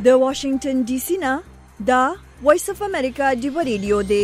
د واشنگټن ډي سي نه دا وایس اف امریکا دی ریډیو دی.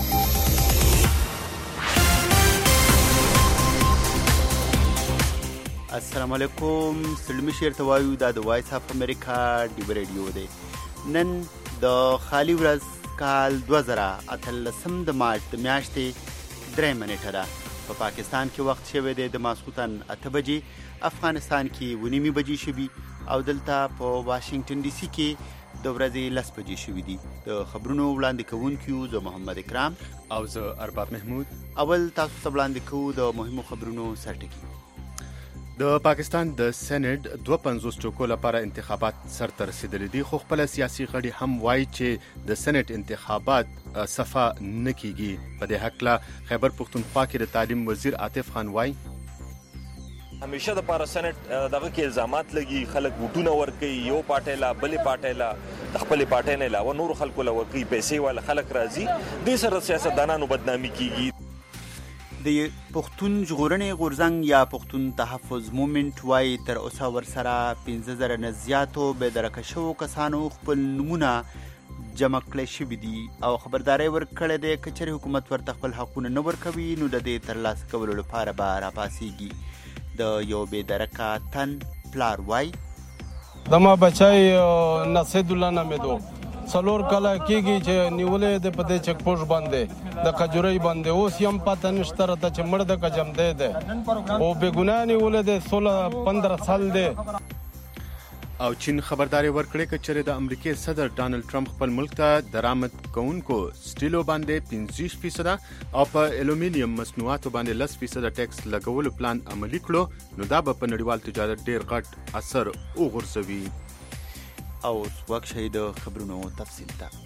السلام علیکم. سلمی شیر توایو دا د وایس اف امریکا دی ریډیو دی. نن د خالی ورځ کال 2018 د مارچ د میاشتې 3 منټه ده. په پاکستان کې وخت شوی دی د ماسخوتن 8 بجې، افغانستان کې 9 بجې شوي او دلته په واشنگټن ډي سي کې د ورځې 10 بجې شوي دي. د خبرونو وړاندې کوونکي زه محمد اکرام او زه ارباب محمود. اول تاسو ته وړاندې کوو د مهمو خبرونو سرټکي. د پاکستان د سېنات 52 ټاکو لپاره انتخابات سرته رسیدلي دي، خو خپل سیاسي غړي هم وایي چې د سېنات انتخابات صفه نه کیږي. په دې حق لا خیبر پختونخوا کې د تعلیم وزیر عاطف خان وایي همیشه د پاره سېنات دغه کې الزامات لګي، خلک وټونه ورکي، یو پارټي لا بلې پارټي لا د خپل پارټي نه علاوه نور خلکو لا ورکي، پیسې ول خلک راځي، د سر سیاستدانانو بدنامي کیږي. د پښتون ژغورنې غورځنګ یا پښتون تحفظ مومنت وايي تر اوسه ورسره 15000 نه زیاتو بې درکه شوو کسانو خپل نمونه جمع کړی شوي دي او خبرداری ورکړی دی که چېرې حکومت ورته خپل حقونه نه ورکوي نو د دې ترلاسه کولو لپاره به راپاڅېږي. د یو بې درکه تن پلار وایي دما بچای نصید الله نامیدو څلور کاله کېږي چې نیولې د په دې چک پوسټ باندې د کجوري باندې اوس یم پته نشته راته چې مړ د کجم دی او بېګناه نیولې د 16-15 سال دی. او چین خبرداري ورکړې چې چېرې د امریکای صدر ډانلډ ټرمپ خپل ملک ته درآمد کوونکو سټیلو باندې 25% او په الومینیم مصنوعاتو باندې 10% ټیکس لګولو پلان عملي کړو نو دا به په نړیوال تجارت ډیر غټ اثر وغورځوي. او وخت شي د خبرونو تفصیل ته.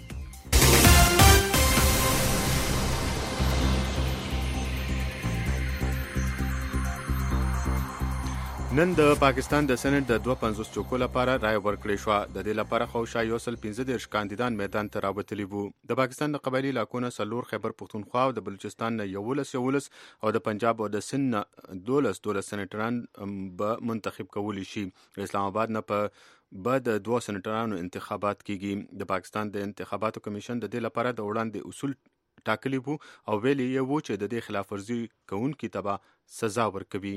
نن د پاکستان د سېنات د 52 ټاکو لپاره رای ورکړې شو. د دې لپاره خو شایو 15 کاندیدان میدان ته راوتلي وو. د پاکستان د قبایلی علاقو نه څلور، خیبر پختونخوا او د بلوچستان نه 11 او د پنجاب او د سند نه 12 سېناتران به منتخب کولی شي. اسلام آباد نه په د 2 سېناترانو انتخابات کیږي. د پاکستان د انتخاباتو کمیشن د دې لپاره د وړاندې اصول ټاکلي وو او ویلي یې وو چې د دې خلاف ورزي کوونکي ته به سزا ورکوي.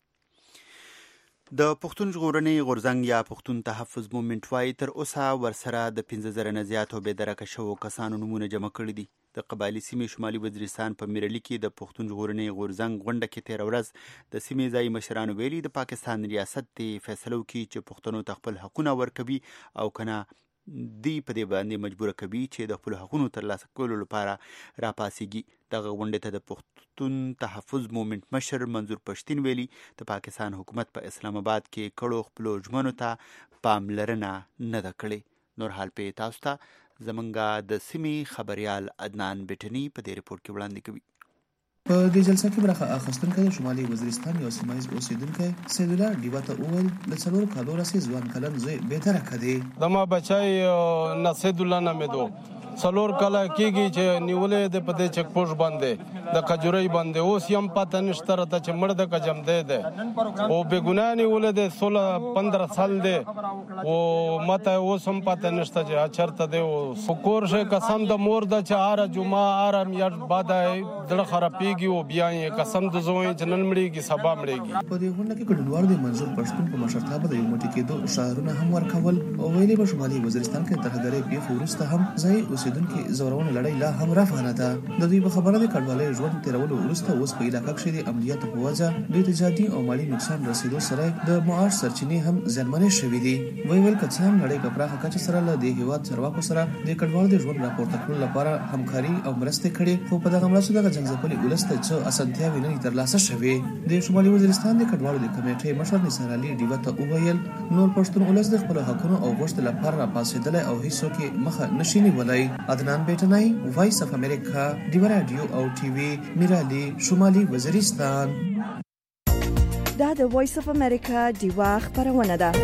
د پښتون ژغورنې غورځنګ یا پښتون تحفظ مومنت وايي تر اوسه ورسره د 15000 نه زیاتو بې درکه شوو کسانو نمونه جمع کړي دي. د قبایلي سیمې شمالي وزیرستان په میرلي کې د پښتون ژغورنې غورځنګ غونډه کې 13 ورځ د سیمې ځایي مشرانو ویلي د پاکستان ریاست دې فیصله وکړي چې پښتنو ته خپل حقونه ورکوي او کنه دی په دې باندې مجبور کوي چې د خپل حقونو ترلاسه کولو لپاره راپاڅېږي. دغه غونډې ته د پښتون تحفظ مومنت مشر منظور پښتين ویلي د پاکستان حکومت په اسلام آباد کې کړو خپلو ژمنو ته پاملرنه نه ده کړې. نور حال په تاسو ته زمونږ د سیمې خبريال عدنان بیٹنی په دې رپورت کې وړاندې کوي. په دې جلسه کې برخه اخیستونکو د شمالي وزیرستان یو سیمایي اوسیدونکی سید الله ډیوا ته وویل د څلور کالو راسي ځوان کلن زوی بې درکه دی. دما بچای نصید الله نامیدو څلور کاله کېږي چې نیولې د په دې چک پوسټ باندې د کجوري باندې اوس یم پته نشته راته چې مړ د کجم دی او بېګناه نیولې د 16-15 سال دی او ماته اوس هم پته نشته چې چېرته دی. سکور شه قسم د مور د چې هره جمعه هره میاشت بعد زړه خرابېږي او بیا یې قسم د زوی چې نن مړېږي سبا مړېږي. په دې غونډه کې ګډونوال د منظور پښتون په مشرتابه د یو موټي کېدو شعارونه هم ورکول او ویلي په شمالي وزیرستان کې ترهګرۍ پیښې وروسته هم ځایي اوسیدونکي زورونه لړۍ لا هم روانه ده. د دوی په خبره د کډوالۍ ژوند تېرولو وروسته اوس په علاقه کې د امنیت په وجه دوی ته جادي او مالي نقصان رسیدو سره د معاش سرچینې هم زیانمنې شوې دي. ویل که څه هم نړۍ په پراخه کچه سره له دې هېواد چارواکو سره د کډوالو د ژوند راپورته کولو لپاره همکاري او مرستې کړې، خو په دغه مرستو دغه جنګځپلي ولس ته څه اسانتیاوې نه دي ترلاسه شوې. د شمالي وزیرستان د کډوالو د کمیټې مشر نثار علي ډیوا ته وویل نور پښتون ولس د خپلو حقونو او غوښتنو لپاره راپاڅېدلی او هیڅوک یې مخه نشي نیولی. عدنان بیٹنی، وایس اف امریکا، دیو رادیو او ټي وي، میرالي، شمالي وزیرستان. دا د وایس اف امریکا دیوا خبرونه ده.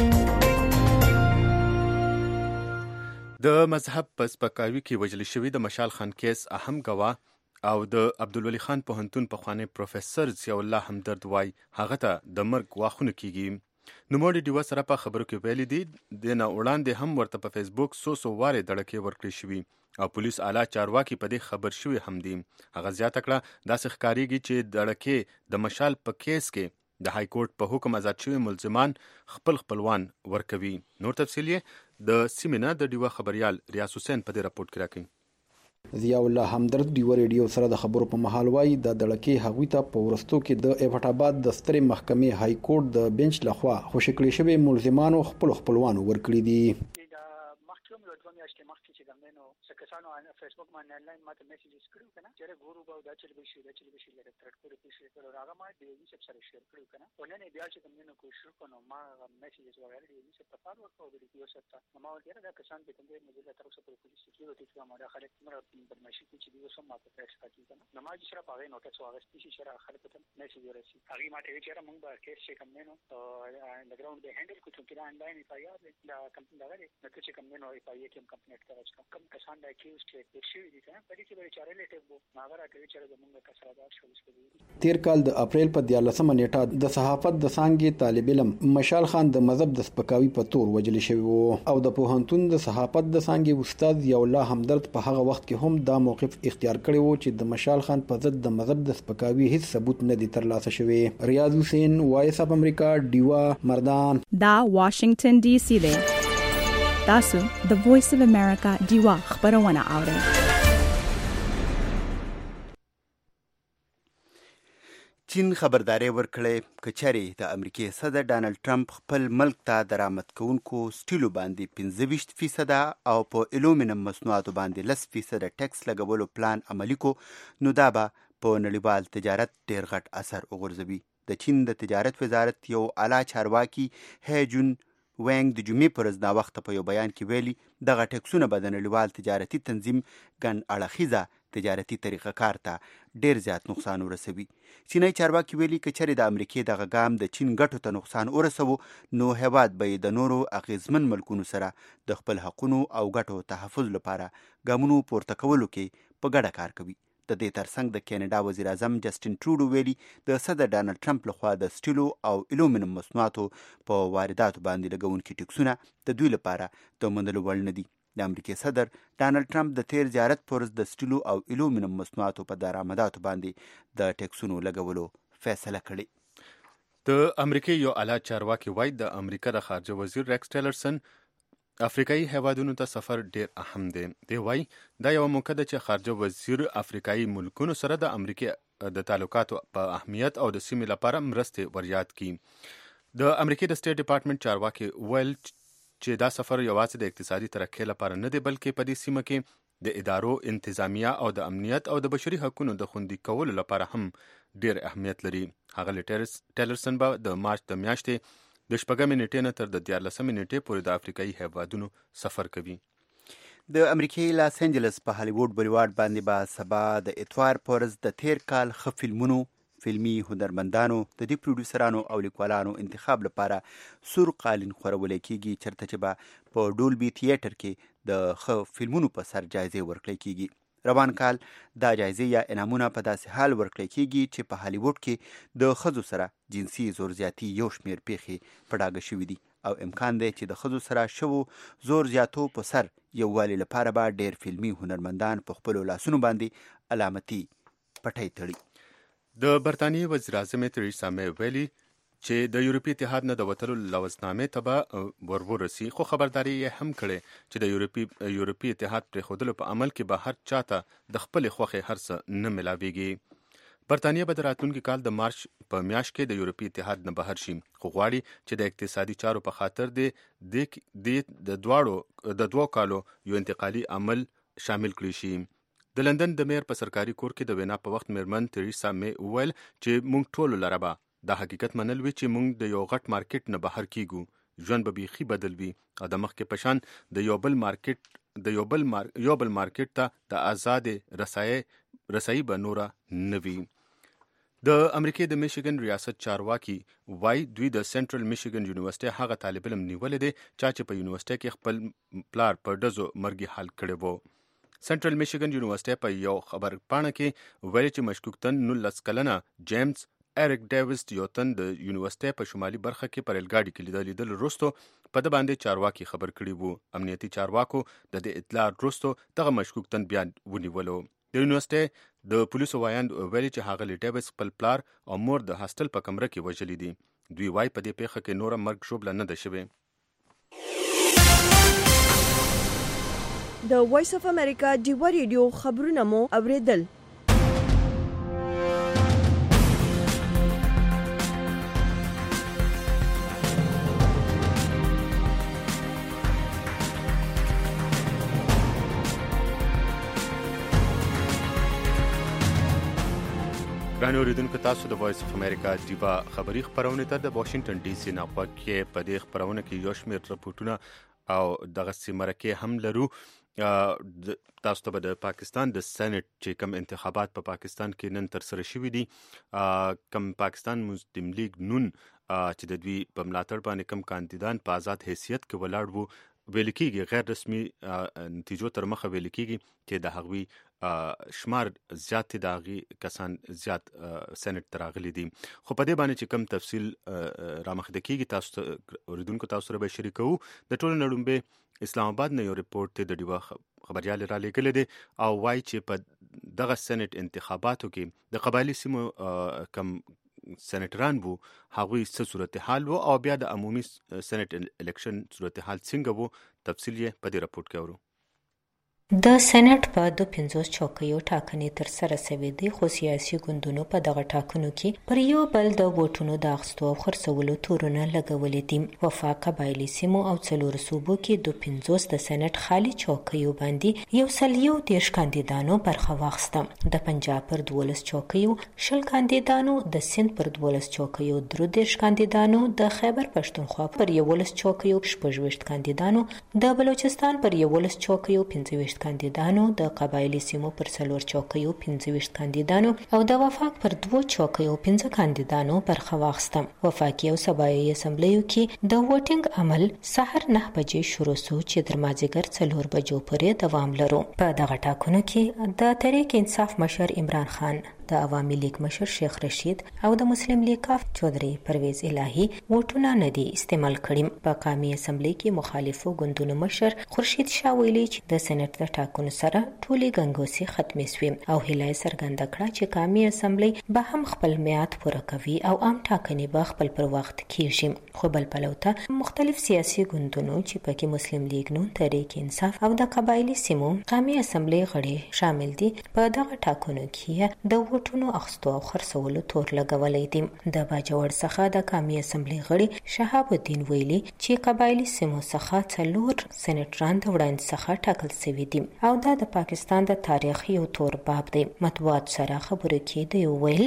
د مذهب په سپکاوي کې وژل شوی د مشال خان کیس اهم ګواه او د عبدالولي خان پوهنتون پخوانی پروفیسر ضیاء الله همدرد وای هغه ته د مرګ واخونه کیږي. نوموړي ډیوه سره په خبرو کې ویلي دي د نه وړاندې هم ورته په فیسبوک څو وارې دړکې ورکړې شوي او پولیس اعلی چارواکي په دې خبر شوي هم دي. هغه زیاته کړه داسې ښکارېږي چې دړکې د مشال په کیس کې د های کورټ په حکم آزاد شوي ملزمان خپلوان ورکوي. نور تفصیل یې د سیمې نه د ډیوه خبریال ریاض حسین په دې راپورټ کې راکوي. ضیاء الله همدرد ډیوه ریډیو سره د خبرو په مهال وایي د دړکې هغوی ته په ورستو کې د ایبټ آباد د سترې محکمې های کورټ د بنچ لخوا خوشي کړي شوي ملزمانو خپلوانو ورکړي دي. کسانو فیسبوک باندې آنلاین ماته میسیجز کړو کنه چې ګورو به دا چې به شي لکه ترټ پورې پیښې کړو هغه ما د یوې سب سره شیر کړو کنه ونن بیا چې کوم نه کوشش وکړو ما میسیجز وغیرہ د یوې سب په پاره ورکو د یو سره ما ولې دا کسان به کوم نه د تر اوسه په پولیس سکیورټي کې ما دا خلک مړه برمشي چې دوی سم ماته پېښ کړي کنه نو ما چې سره پاره نوټس واغستې چې سره خلک ته میسیج ورسي هغه ما ته چې موږ به کیس چې کوم نه د ګراوند به هندل کوو چې دا آنلاین ایفایار دا کمپنی دا غواړي نو چې کوم نه ایفایار کې کمپنی ته کوم کسان دا کیوز چې شي دي کنه په دې کې به چاره لیټیو وو ماغه راکوي چې زمونږ کسرادار شول. تیر کال د اپریل په 14 نیټه د صحافت د څانګې طالب علم مشال خان د مذهب د سپکاوي په تور وجل شوی وو او د پوهنتون د صحافت د څانګې استاد ضیاء الله همدرد په هغه وخت کې هم دا موقف اختیار کړی وو چې د مشال خان په ضد د مذهب د سپکاوي هیڅ ثبوت نه دی ترلاسه شوی. ریاض حسین وایس اف امریکا ډیوه مردان دا واشنگټن ډي سي دی. تاسو د وایس اف امریکا ډیوه خبرونه اورئ. چین خبرداري ورکړې کچري د امریکای صدر ډانلډ ټرمپ خپل ملک ته درآمد کوونکو سټیلو باندې 25% او په الومینیم مصنوعاتو باندې 10% ټیکس لګولو پلان عملی کو نو دا به په نړیوال تجارت ډېر غټ اثر وغورځوي. د چین د تجارت وزارت یو اعلی چارواکي هی جون وینګ د جمعې پر ورځ ناوخته په یو بیان کې ویلي دغه ټیکسونه به د نړیوال تجارتي تنظیم ګڼ اړخیزه تجارتي طریقه کار ته ډیر زیات نقصان ورسوي. چینای چارواکي ویلي که چېرې د امریکې دغه ګام د چین ګټو ته نقصان ورسوو نو هیواد به د نورو اغیزمن ملکونو سره د خپل حقونو او ګټو تحفظ لپاره ګامونو پورته کولو کې په ګډه کار کوي. د دې ترڅنګ د کینیډا وزیر اعظم جسټین ټروډو ویلي د صدر ډانلډ ټرمپ لخوا د سټیلو او الومینیم مصنوعاتو په وارداتو باندې لګونکي ټیکسونه د دوی لپاره د منلو وړ نه دي. د امریکای صدر ډانلډ ټرمپ د تیر زیارت پر ورځ د سټیلو او الومینیم مصنوعاتو په درآمداتو باندې د ټیکسونو لګولو فیصله کړې. د امریکای یو اعلی چارواکي وایي د امریکا د خارجه وزیر ریکس ټیلرسن افریقایي هیوادونو ته سفر ډیر اهم دی. دی وایي دا یو موقع ده چې خارجه وزیر افریقایي ملکونو سره د امریکا د تعلقاتو په اهمیت او د سیمې لپاره مرستې وریاد کړي. د امریکای د سټیټ ډپارټمنټ چارواکي ویل چې دا سفر یوازې د اقتصادي ترقۍ لپاره نه دی بلکې په دې سیمه کې د ادارو انتظامیه او د امنیت او د بشري حقوقو د خوندي کولو لپاره هم ډیر اهمیت لري. هغه ټیلرسن به د مارچ د میاشتې د 4 نیټې نه تر د 14 نیټې پورې د افریقایي هیوادونو سفر کوي. د امریکای لاس انجلس په هالیووډ بولیوارډ باندې به سبا د اتوار پر ورځ د تیر کال ښه فلمونو فلمي هنرمندانو د دې پروډوسرانو او لیکوالانو انتخاب لپاره سور قالین خورولې کیږي چرته چې به په ډولبي تیاتر کې د ښه فلمونو په سر جایزې ورکړل کیږي. روان کال دا جایزې یا انعامونه په داسې حال ورکړل کیږي چې په هالیووډ کې د ښځو سره جنسي زور زیاتی یو شمیر پیښې په ډاګه شوي دي او امکان دی چې د ښځو سره شوو زور زیاتو په سر یووالي لپاره به ډیر فلمي هنرمندان په خپلو لاسونو باندې علامتي پټۍ تړي. د برطانیې وزیر اعظم تریسا مې ویلي چې د یورپي اتحاد نه د وتلو لوزنامې ته به ورسي خو خبرداري یې هم کړې چې د یورپي اتحاد پرېښودلو په عمل کې به هر چاته د خپلې خوښې هر څه نه ملاویږي. برطانیه به د راتلونکي کال د مارچ په میاشت کې د یورپي اتحاد نه بهر شي خو غواړي چې د اقتصادي چارو په خاطر د دوه کالو یو انتقالي عمل شامل کړی شي. د لندن د میر په سرکاري کور کې د وینا په وخت میرمن تریسا مې وویل چې موږ ټولو لره به دا حقیقت منل وي چې موږ د یو غټ مارکیټ نه بهر کیږو. ژوند به بیخي بدل وي او د مخکې په شان د یو بل مارکیټ ته د آزادې رسایي به نوره نه وي. د امریکای د میشیګن ریاست چارواکي وای دوی د سنټرل میشیګن یونیورسيټي هغه طالب علم نیولې دي چې په یونیورسيټي کې خپل پلار په ډزو مرګي حال کړی وو. سنټرل میشیګن یونیورسيټي په یو خبر پاڼه کې ویل چې مشکوک تن 19 کلنه جیمز اریک ډیویس یو تن د یونیورسيټي په شمالي برخه کې پر الګاډي کې لیدل وروسته په د باندې چارواکي خبر کړي وو. امنیتي چارواکو د دې اطلاع وروسته دغه مشکوک تن بیا ونیولو. د یونیورسيټي د پولیسو وایي چې هغه ډیویس خپل پلار او مور د هاستل په کمره کې وژلي دي. دوی وايي په دې پیښه کې نور مرګ ژوبله نه ده شوې. د وایس اف امریکا ډیوا ریډیو خبرونه مو اوریدل. ګرانو اوریدونکو، تاسو د وایس اف امریکا ډیوا خبری خبرونه ته د واشنگټن ډي سي نه غوږ په دې خبرونه کې یو شمېر رپورټونه او دغه سیمرکه هم لرو. تاسو ته د پاکستان د سېنات چې کوم انتخابات په پاکستان کې نن تر سره شوي دي، کوم پاکستان مسلم لیگ نون چې د دوی په ملاتړ باندې کوم کاندیدان په آزاد حیثیت کې ولاړ وو، ویل کېږي غیر رسمي نتیجو تر مخه ویل کېږي چې د هغوی شمار زیات د هغوی کسان زیات سېنات ته راغلي دي. خو په دې باندې چې کوم تفصیل رامخته کېږي تاسو اوریدونکو تاسو سره به شریکو. د ټولو نه لومړی اسلام آباد نه یو ریپورت ته د ډیوا خبريال را لېږلی دی او وایي چې په دغه سېنات انتخاباتو کې د قبایلی سیمو کم سېنټران وو، هغوی څه صورتحال وو او بیا د عمومي سېنات الیکشن صورتحال څنګه وو، تفصیل یې په دې راپورټ کې اورو. د سېنات په 250 چوکیو ټاکنې تر سره شوې دي، خو سیاسي ګوندونو په دغه ټاکنو کې پر یو بل د ووټونو د اخیستو او خرڅولو تورونه لګولي دي. وفاق قبایلی سیمو او څلورو صوبو کې 250 د سېنات خالي چوکیو باندې 130 کاندیدانو برخه واخیسته. د پنجاب پر 12 چوکیو 20 کاندیدانو، د سند پر 12 چوکیو 13 کاندیدانو، د خیبر پښتونخوا پر 11 چوکیو 26 کاندیدانو، د بلوچستان پر 11 چوکیو 25 کاندیدانو، د قبایلی سیمو پر 4 چوکیو 25 کاندیدانو او د وفاق پر 2 چوکیو 15 کاندیدانو برخه واخیسته. وفاقي او صوبایي اسمبلیو کې د ووټینګ عمل سحر 9 بجې شروع شو چې تر مازیګر 4 بجو پورې دوام لرو. په دغه ټاکنو کې د تحریک انصاف مشر عمران خان، د عوامي لیگ مشر شیخ رشید او د مسلم لیگ کاف چودري پرویز الهی ووټونه نه دي استعمال کړي. په قومي اسمبلی کې مخالفو ګوندونو مشر خورشید شاه ویلي چې د سېنات د ټاکنو سره ټولې ګنګوسې ختمې شوې او هیله یې څرګنده کړه چې قومي اسمبلی به هم خپل میعاد پوره کوي او عام ټاکنې به خپل پر وخت کیږي. خو بل پلو ته مختلف سیاسي ګوندونو چې پکې مسلم لیگ نون، تحریک انصاف او د قبایلی سیمو قومي اسمبلی غړي شامل دي، په دغه ټاکنو کې د ووټونو اخیستو او خرڅولو تور لګولی دي. د باجوړ څخه د قومي اسمبلی غړي شهاب الدین ویلي چې قبایلی سیمو څخه 4 سېنټران د وړاندې څخه ټاکل شوي دي او دا د پاکستان د تاریخ یو تور باب دی. مطبوعات سره خبرو کې دی ویل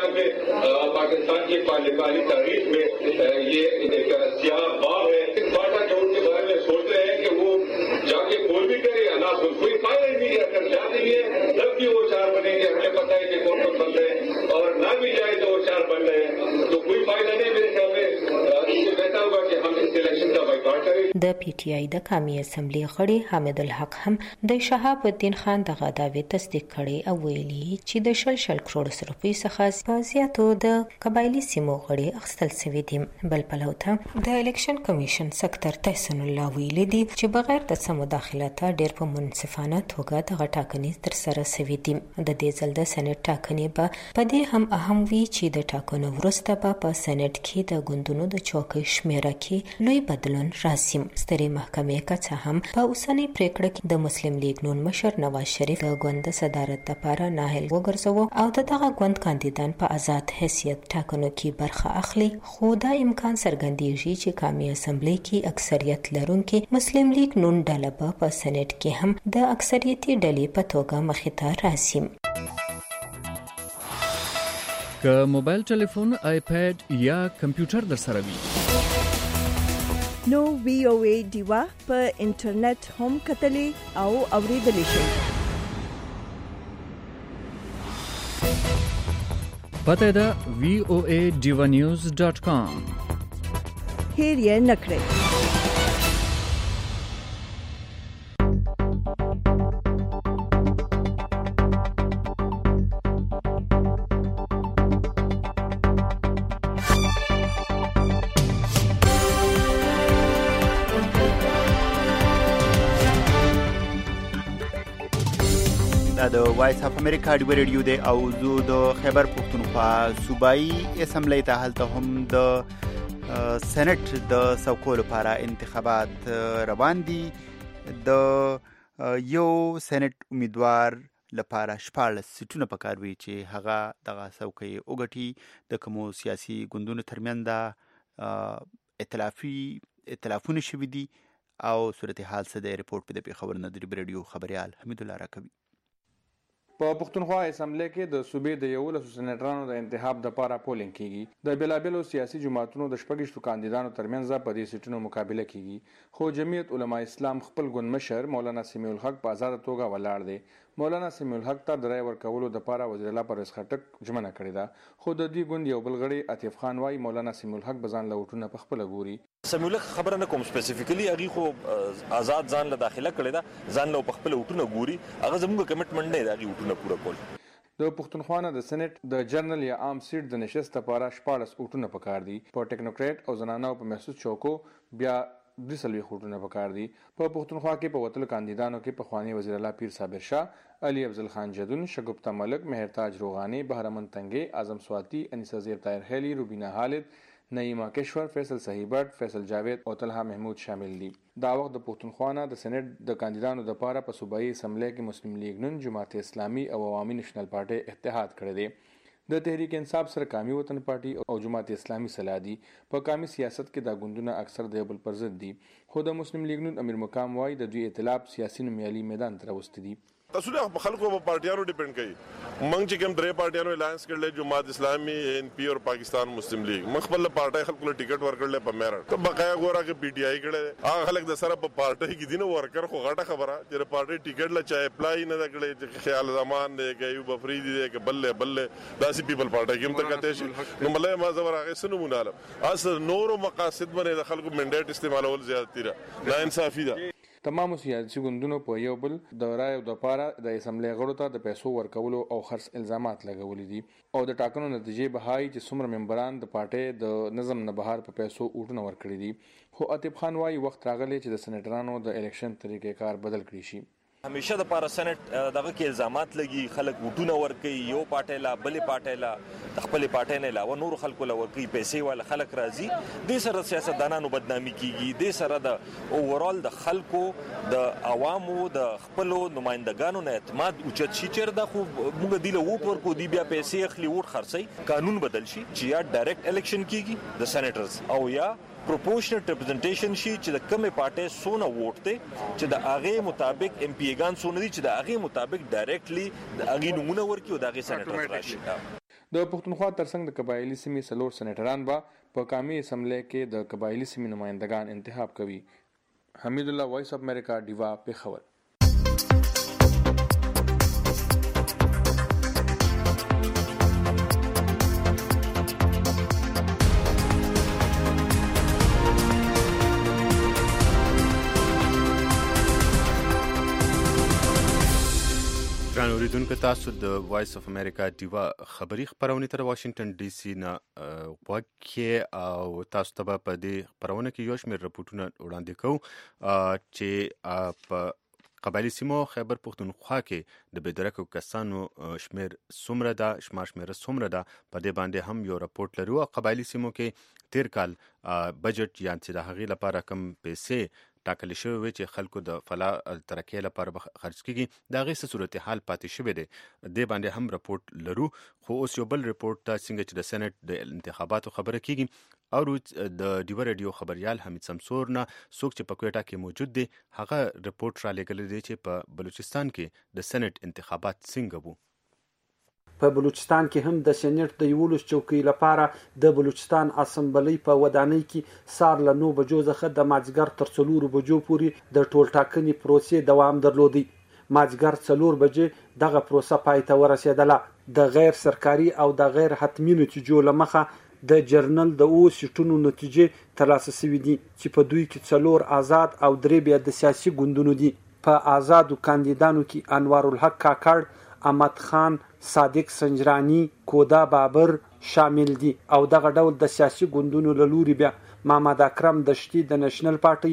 पाकिस्तान की पार्लियामेंट्री तारीख में ये एक सियाह बाब है. बाटा चौक के बारे में सोच रहे हैं कि वो जाके कोई भी करे या ना कोई फायदा नहीं है. अगर जाते हैं तब भी वो 4 बनेंगे, हमें पता है कि कौन बन रहे हैं, और ना भी जाए तो वो 4 बन रहे हैं, तो कोई फायदा नहीं. मेरे ख्याल में इससे बेहतर होगा कि हम इस इलेक्शन का बाइकआउट करें. د پی ټی آی د قومي اسمبلی غړي حامد الحق هم د شهاب الدین خان دغه دعوی تصدیق کړي او ویلي چې د 100 کروڑ روپۍ څخه په زیاتو د قبایلی سیمو غړي اخیستل شوي دي. بل پلو ته د الیکشن کمیشن سکتر تحسین الله ویلي دي چې بغیر د څه مداخلته ډېر په منصفانه توګه دغه ټاکنې تر سره شوي دي. د دې ځل د سېنات ټاکنې به په دې هم اهم وي چې د ټاکنو وروسته به په سېنات کې د ګوندونو د چوکۍ شمیره کې لوی بدلون راسي. سترې محکمې که څه هم په اوسنۍ پریکړه کې د مسلم لیگ نون مشر نواز شریف د ګوند د صدارت لپاره ناهیل وګرځوه او دغه ګوند کاندیدان په آزاد حیثیت ټاکنو کې برخه اخلي، خو دا امکان څرګندېږي چې قومي اسمبلی کې اکثریت لرونکي مسلم لیگ نون ډله به په سېنات کې هم د اکثریتي ډلې په توګه مخې ته راسي. که موبایل ټلیفون، آیپیډ یا کمپیوټر در سره وي نو وی او ای ډیوا په انټرنیټ هم کتلی او اوریدلی شئ. پته ده voaDivanews.com. هیر یې نکړئ. د وایس اف امریکا ډیو ریډیو دی او زه د خیبر پښتونخوا صوبایي اسمبلی ته هلته هم د سېنات د څوکو لپاره انتخابات روان دي. د یو سېنات امیدوار لپاره 14 سیټونه پکار وي چې هغه دغه څوکۍ وګټي. د کومو سیاسي ګوندونو ترمنځ ائتلافونه شوي دي او صورتحال څه دی. ریپورټ په د پېښور نه د ریډیو خبریال حمید الله راکوي. په پښتونخوا اسمبلی کې د صوبې د 11 سېنیټرانو د انتخاب لپاره پولینګ کیږي. د بېلابېلو سیاسي جماعتونو د 16 کاندیدانو ترمنځ په دې سیټونو مقابله کیږي. خو جمعیت علما اسلام خپل ګوند مشر مولانا سمیع الحق په آزاده توګه ولاړ دی. مولانا سمیع الحق ته د رای ورکولو لپاره وزیر الله پرویز خټک ژمنه کړې ده. خو د دې ګوند یو بل غړی عطیف خان وايي مولانا سمیع الحق بزان له وټونه په خپل ګوري. سمیع الحق خبره نه کوم سپیسیفیکلی هغه خو آزاد ځان له داخله کړی ده، ځان له په خپل وټونه ګوري. هغه زموږ کمټمنټ نه دی هغه وټونه پوره کول. د پښتونخوا نه د سېنات د جنرال یا عام سیټ د نشست لپاره 14 وټونه پکار دي. په ټیکنوکریټ او زنانو په محسوس چوکو بیا 2 وټونه پکار دي. په پښتونخوا کې په وتلو کاندیدانو کې پخوانی وزیر الله پیر صابر شاه، علي افضل خان جدون، شګفتہ ملک، مهرتاج روغانی، بهرمن تنگی، اعظم سواتی، انیسا زیب طاهر خیلی، روبینا خالد، نعیمه کشور، فیصل صحیبت، فیصل جاوید او طلحه محمود شامل دي. دا وخت د پښتونخوا نه د سېنات د کاندیدانو لپاره په صوبایي اسمبلی کې مسلم لیگ نن، جماعت اسلامي او عوامي نېشنل پارټي اتحاد کړی دی. د تحریک انصاف سره قومي وطن پارټي او جماعت اسلامي سلا دي. په قومي سیاست کې دا ګوندونه اکثر د یو بل پر ضد دي. خو د مسلم لیگ نن امیر مقام وايي د دوی ائتلاف سیاسي نومیالي میدان ته راوستي دي. اصول خلکو په پارټیانو ډیپند کوي. موږ چې کوم درې پارټیانو الاینس کړل، جماعت اسلامي، ان پی او پاکستان مسلم لیگ، موږ خپل پارټي خلکو له ټیکټ ورکړل په میرټ. ته بقایا ګوره کې پی ټی آی کړه هغه خلک د سره په پارټي کې دینه ورکر خو غټه خبره چې پارټي ټیکټ لا چا اپلای نه کړي چې خیال زمان دی کې ایوب افریدي دی کې بلله داسې پیپل پارټي کې هم ته کته شي. نو مله ما زور هغه سنو موناله اس نور مقاصد باندې د خلکو منډیټ استعمالول زیاتې را نه انصافي ده. تمامو سیاسي ګوندونو په یو بل د رای لپاره د اسمبلی غړو ته د پیسو ورکولو او خرڅ الزامات لګولي دي او د ټاکنو نتیجې به هاي چې څومره ممبران د پارټي د نظم نه بهر په پیسو وټونه ورکړي دي. خو عطیف خان وايي وخت راغلی چې د سېنیټرانو د الیکشن طریقې کار بدل کړي شي. همیشه د پاره سېنات دغه کې الزامات لګي، خلک وټونه ورکي، یو پارټي لا بلې پارټي لا خپل پارټي نه علاوه نور خلکو لا ورکي، پیسې ول خلک راځي. د سره سیاستدانانو بدنامي کیږي، د سره د اوورال د خلکو د عوامو د خپل نمائندګانو نه اعتماد اوچت شي. چیرته خو موږ دی له ووټ ورکو دی بیا پیسې اخلي ووټ خرڅي. قانون بدل شي چې یا ډایرکټ الیکشن کیږي د سېنیټرز او یا پروپورشنل ریپرزنټیشن شي چې د کومه پارټي سونه ووټ ته چې د هغه مطابق ایم پی ګان سونه دي چې د هغه مطابق ډایرکټلی د هغه نمونه ورکي او د هغه سېنیټر راشي. د پښتونخوا ترڅنګ د قبایلی سیمې سلور سېنیټران به په قومي اسمبلی کې د قبایلی سیمې نمائندگان انتخاب کوي. حمید الله، وایس اف امریکا، ډیوا، پېښور. اوریدونکو تاسو د وایس اف امریکا ډیوا خبری خبرونه تر واشنگټن ډي سي نه وکه او تاسو ته په دې خبرونه کې یو شمېر رپورټونه وړاندې کوو چې په قبایلی سیمو خیبر پښتونخوا کې د بېدرکو کسانو شمېر څومره ده، شمېر څومره ده، په دې باندې هم یو رپورټ لرو. قبایلی سیمو کې تیر کال بجټ یا چې د هغې لپاره کم پیسې ټاکل شوی وي چې خلکو د فلاح ترقۍ لپاره خرج کیږي، د هغې څه صورتحال پاتې شوی دی. دې باندې هم رپورټ لرو. خو اوس یو بل رپورټ ته څنګه چې د سېنات د انتخاباتو خبره کیږي او د ډیوا ریډیو خبریال حمید سمسور نه څوک چې په کوټه کې موجود دی هغه رپورټ را لېږلی دی چې په بلوچستان کې د سېنات انتخابات څنګه وو. په بلوچستان کې هم د سېنات د 11 چوکۍ لپاره د بلوچستان اسمبلی په ودانۍ کې سار له 9 بجو څخه د مازدیګر تر 4 بجو پورې د ټولټاکنې پروسې دوام درلودی. مازدیګر 4 بجې دغه پروسه پای ته ورسېدله. د غیر سرکاري او د غیر حتمي نتیجو له مخه د جرنل د سیټونو نتیجې ترلاسه شوې دي چې په دوی کې 4 آزاد او 3 بیا د سیاسي ګوندونو دي. په آزادو کاندیدانو کې انوار الحق کاکړ، احمد خان، صادق سنجرانی، کودا بابر شامل دي او دغه ډول د سیاسي ګوندونو له لوري بیا محمد اکرم دشتي د نېشنل پارټي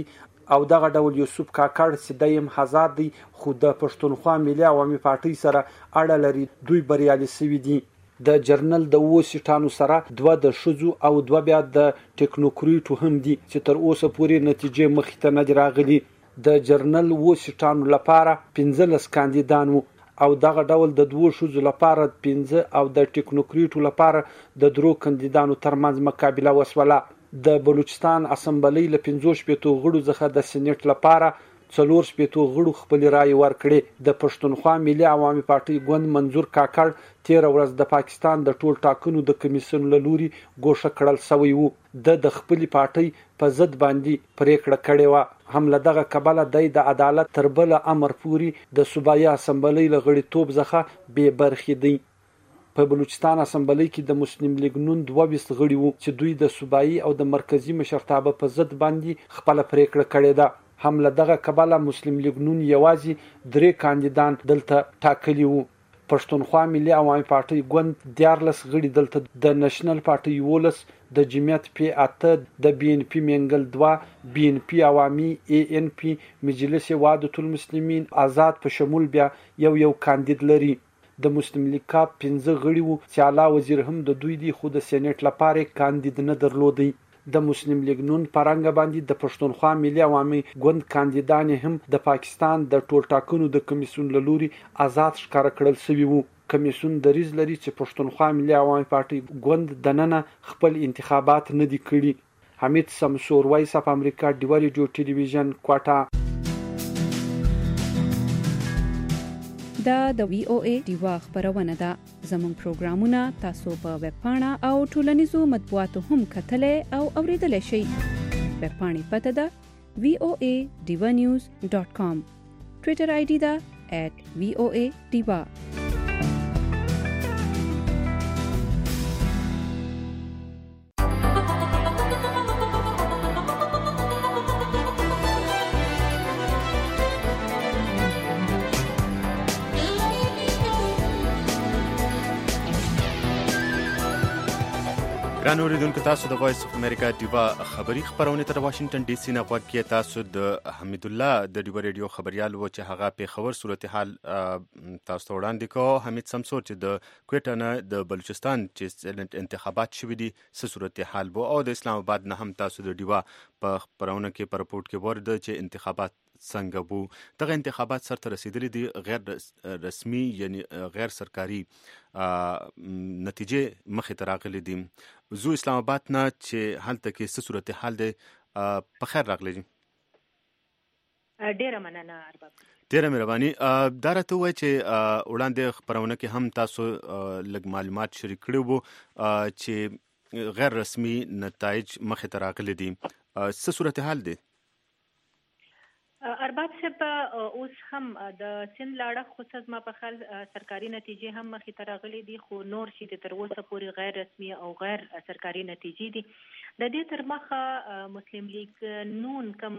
او دغه ډول یوسف کاکړ چې دیم آزاد دی خو د پښتونخوا ملي عوامي پارټۍ سره اړه لري دوی بریالي شوي دي. د جرنل د 2 سیټانو سره 2 د ښځو او 2 بیا د ټیکنوکریټو هم دي چې تر اوسه پورې نتیجې مخې ته نه راغلي. د جرنل 2 سیټانو لپاره 15 کاندیدان وو او دغه ډول د 2 ښځو لپاره 15 او د ټیکنوکریټو لپاره د 3 کاندیدانو ترمنځ مقابله وسوله. د بلوچستان اسمبلی له 15 غړو څخه د سېنات لپاره 4 غړو خپل رائے ورکړي. د پښتونخوا ملي عوامي پارټۍ ګوند منظور کاکړ 13 ورځ د پاکستان د ټول ټاکنو د کمیسیون له لوري ګوښه کړل شوی وو. د خپل پارټۍ په ضد باندې پریکړه کړې و. هم له دغه کبله د عدالت تر بل امر پوري د صوبایي اسمبلی له غړیتوب څخه بې برخې دي. په بلوچستان اسمبلی کې د مسلم لیگ نون 22 غړي وو چې دوی د صوبایي او د مرکزی مشرتابه په ضد باندې خپل پریکړه کړې ده. هم له دغه کبله مسلم لیگ نون یوازې 3 کاندیدان دلته ټاکلي وو. پښتونخوا ملي عوامي پارټۍ ګوند 14 غړي دلته د نېشنل پارټۍ 11 د جمعیت پی 8 د بی ان پی منګل 2 بی ان پی عوامي ای ان پی مجلس وحدت المسلمین آزاد په شمول بیا یو کاندید لري. د مسلم لیگ کاپ 15 غړي وو چې اعلی وزیر هم د دوی دی خو د سېنات لپاره کاندید نه درلودي. د مسلم لیگ نون پرنګ باندې د پښتونخوا ملي عوامي ګوند کاندیدان هم د پاکستان د ټول ټاکنو د کمیسیون له لوري آزاد ښکار کړل شوی وو. کمیسیون دریځ لري چې پښتونخوا ملي عوامي پارټۍ ګوند د نن خپل انتخابات نه دي کړي. حمید سمسور، وایس اف امریکا، ډیوا ریډیو ټلویزیون، کوټا. دا د وی او ای ډیوا خبرونه ده. زموږ پروګرامونه تاسو په ویب پاڼه او ټولنیزو مطبوعاتو هم کتلای او اوریدلای شئ. ویب پاڼې پته ده voadevanews.com. ټویټر آی ډي ده @voadeва. ګران اوریدونکو، تاسو د وایس اف امریکا ډیوا خبری خبرونه تر واشنگټن ډي سي نه غوږی. تاسو د حمید الله د ډیوا ریډیو خبريال و چې هغه په خبر صورتحال تاسو ته وړاندې کو. حمید سمسور چې د کوټا نه د بلوچستان چې انتخابات شوي دي څه صورتحال وو، او د اسلام آباد نه هم تاسو د ډیوا په خبرونه کې پر رپورت کې ورده چې انتخابات څنګه وو. دغه انتخابات سره رسیدلي دي غیر رسمي یعنی غیر سرکاري نتیجې مخې ته راغلي دي. زو اسلام آباد نه چې هلته کې څه صورتحال دی، په خیر راغلی. ډیره مننه ارباب. ډیره مهرباني. دا راته ووایه چې وړاندې خبرونه کې هم تاسو لږ معلومات شریک کړي وو چې غیر رسمي نتایج مخې ته راغلي دي. څه صورتحال دی؟ ارباب صاحب اوس هم د سند لاړه خصوصا ما په خل سرکاري نتیجې هم مخې ته راغلي دي، خو نور چې تر اوسه پورې غیر رسمي او غیر سرکاري نتیجې دي. د دې تر مخه مسلم لیگ نون کم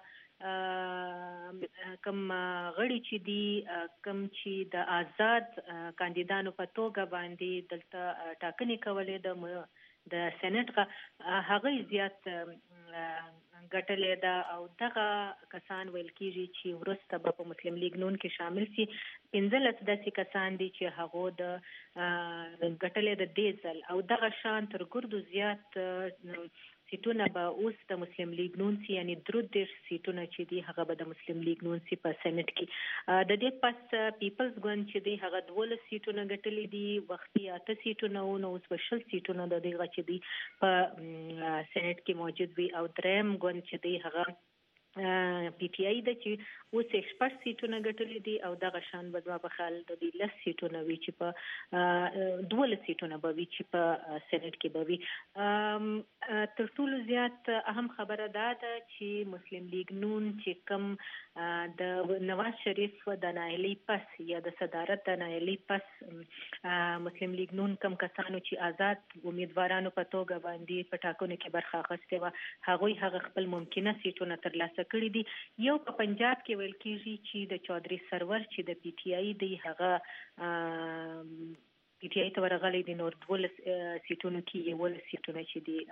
غړي چې دي کم چې د آزاد کاندیدانو په توګه باندې دلته ټاکنې کولې د سېنات هغه زیات ګټلې ده او دغه کسان ویل کېږي چې وروسته به په مسلم لیگ نون کې شامل شي. 15 داسې کسان دي چې هغه د ګټلې د دې ځل او دغه شان تر ګردو زیات سیټونه به اوس د مسلم لیگ نون سي، یعنی 3 سیټونه چې دي هغه به د مسلم لیگ نون سي په سېنات کې. د دې پس پیپلز ګوند چې دی هغه 12 سیټونه ګټلې دي، وختي 8 سیټونه او نو اوس 20 سیټونه د دې غچ دي په سېنات کې موجود وي. او دریم ګوند چې دی هغه پی ټی آی د چې اوس 6 سیټونه ګټلې دي او دغه شان بدوا په خال د 10 سیټونه وی چې په 12 سیټونه به وی چې په سېنات کې به وی. تر ټولو زیات اهم خبره ده چې مسلم لیگ نون چې کم د نواز شریف د نایلی پس یا د صدارت د نایلی پس مسلم لیگ نون کم کسانو چې آزاد امیدوارانو په توګه باندې په ټاکنو کې برخه اخیستې وه هغوی هغه خپل ممکنه سیټونه ترلاسه کړي دي. یو په پنجاب کې ویل کېږي چې د چودھری سرور چې د پی ټی آی دی هغه پی ټی آی ته ورغلي دي، نور 12 سیټونو کې 11 سیټونه چې دي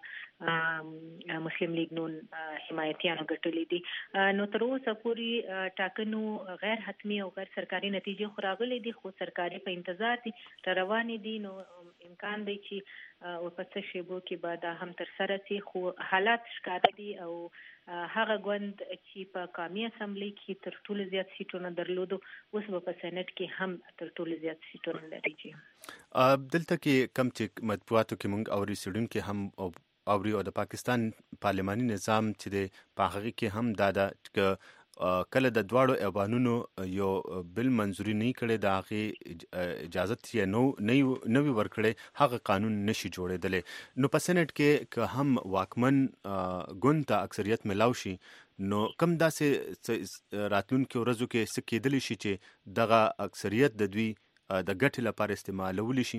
مسلم لیگ نون حمایتیانو ګټلې دي. نو تر اوسه پورې ټاکنو غیر حتمی او غیر سرکاري نتیجې خو راغلي دي، خو سرکاري په انتظار دي روانې دي. نو امکان دی چې او په څه شیبو کې به دا هم تر سره شي، خو حالات ښکاره دي او هغه ګوند چې په قومي اسمبلی کې تر ټولو زیات سیټونه درلودو اوس به په سېنات کې هم تر ټولو زیات سیټونه لري. دلته کې کم چې مطبوعاتو کې مونږ اوري سیډون کې هم اوري او د پاکستان پارلماني نظام چې د په هغه کې هم دا کله د دواړو ایوانونو یو بل منځوري نه کړي، د هغه اجازه یې نو ورکړي، هغه قانون نشي جوړېدلی. نو په سېنات کې که هم واکمن ګوند ته اکثریت ملاو شي، نو کم داسې راتلونکو ورځو کې څه کېدلی شي چې دغه اکثریت د دوی د ګټې لپاره استعمالولی شي؟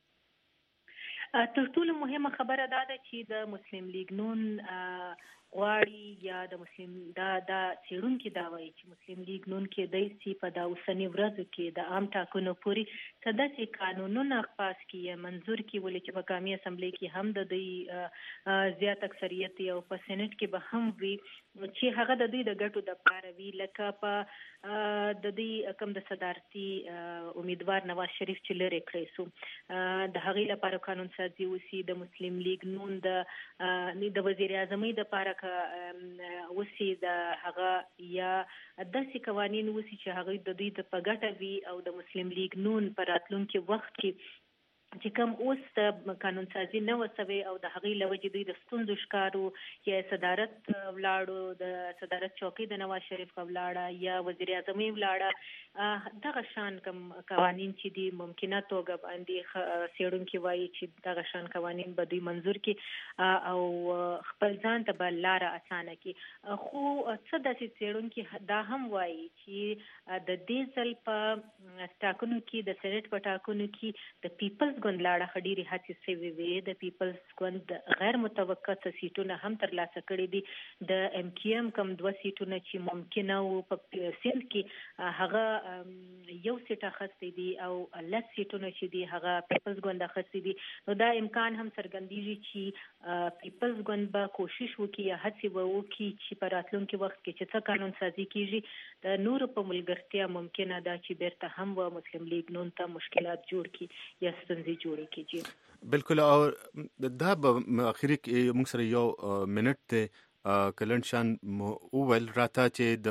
تر ټولو مهمه خبره دا ده چې د مسلم لیگ نون غواړي یا د مسلم دا څېړونکي دا وایي چې مسلم لیگ نون کې دی سي په دا اوسنۍ ورځو کې د عام ټاکنو پورې څه داسې قانونونه پاس کړي یا منظور کړي، ولې چې په قومي اسمبلی کې هم د دوی زیات اکثریت او په سېنات کې به هم وي چې هغه د دوی د ګټو دپاره وي. لکه په د دوی کوم د صدارتي امیدوار نواز شریف چې لرې کړی سو، د هغې لپاره قانون سازي وسي، د مسلم لیگ نون د وزیر اعظمۍ دپاره وسي، د هغه یا داسې قوانین وسي چې هغه د دوی د په ګټه وي او د مسلم لیگ نون په راتلونکي وخت کې چې کوم اوس د قانون سازي نه وسوي او د هغې له وجې دوی د ستونزو ښکارو، یا صدارت ولاړو، د صدارت چوکۍ د نواز شریف ولاړه یا وزیر اعظمۍ ولاړه، دغه شان کوم قوانین چې دي ممکنه توګه باندې څېړونکي وایي چې دغه شان قوانین به دوی منظور کړي او خپل ځان ته به لاره اسانه کړي. خو څه داسې څېړونکي دا هم وایي چې د دې ځل په ټاکنو کې د سېنات په ټاکنو کې د پیپلز ګوند لاړه ډېرې هڅې شوې وې. د پیپلز ګوند غیر متوقع سیټونه هم ترلاسه کړي دي. د ایم کیو ایم کوم 2 سیټونه چې ممکنه وو په سند کې هغه یو سیټ اخیستی دي او 10 سیټونه چې دي هغه پیپلز ګوند اخیستی دي. نو دا امکان هم څرګندېږي چې پیپلز ګوند به کوشش وکړي یا هڅې به وکړي چې په راتلونکي وخت کې چې څه قانون سازي کېږي د نورو په ملګرتیا ممکنه ده چې بیرته هم و مسلم لیگ نون ته مشکلات جوړ کړي یا ستونزې جوړې کړي. بالکل. او دا به اخري کې موږ سره یو منټ ته کلن شان اول راته چې د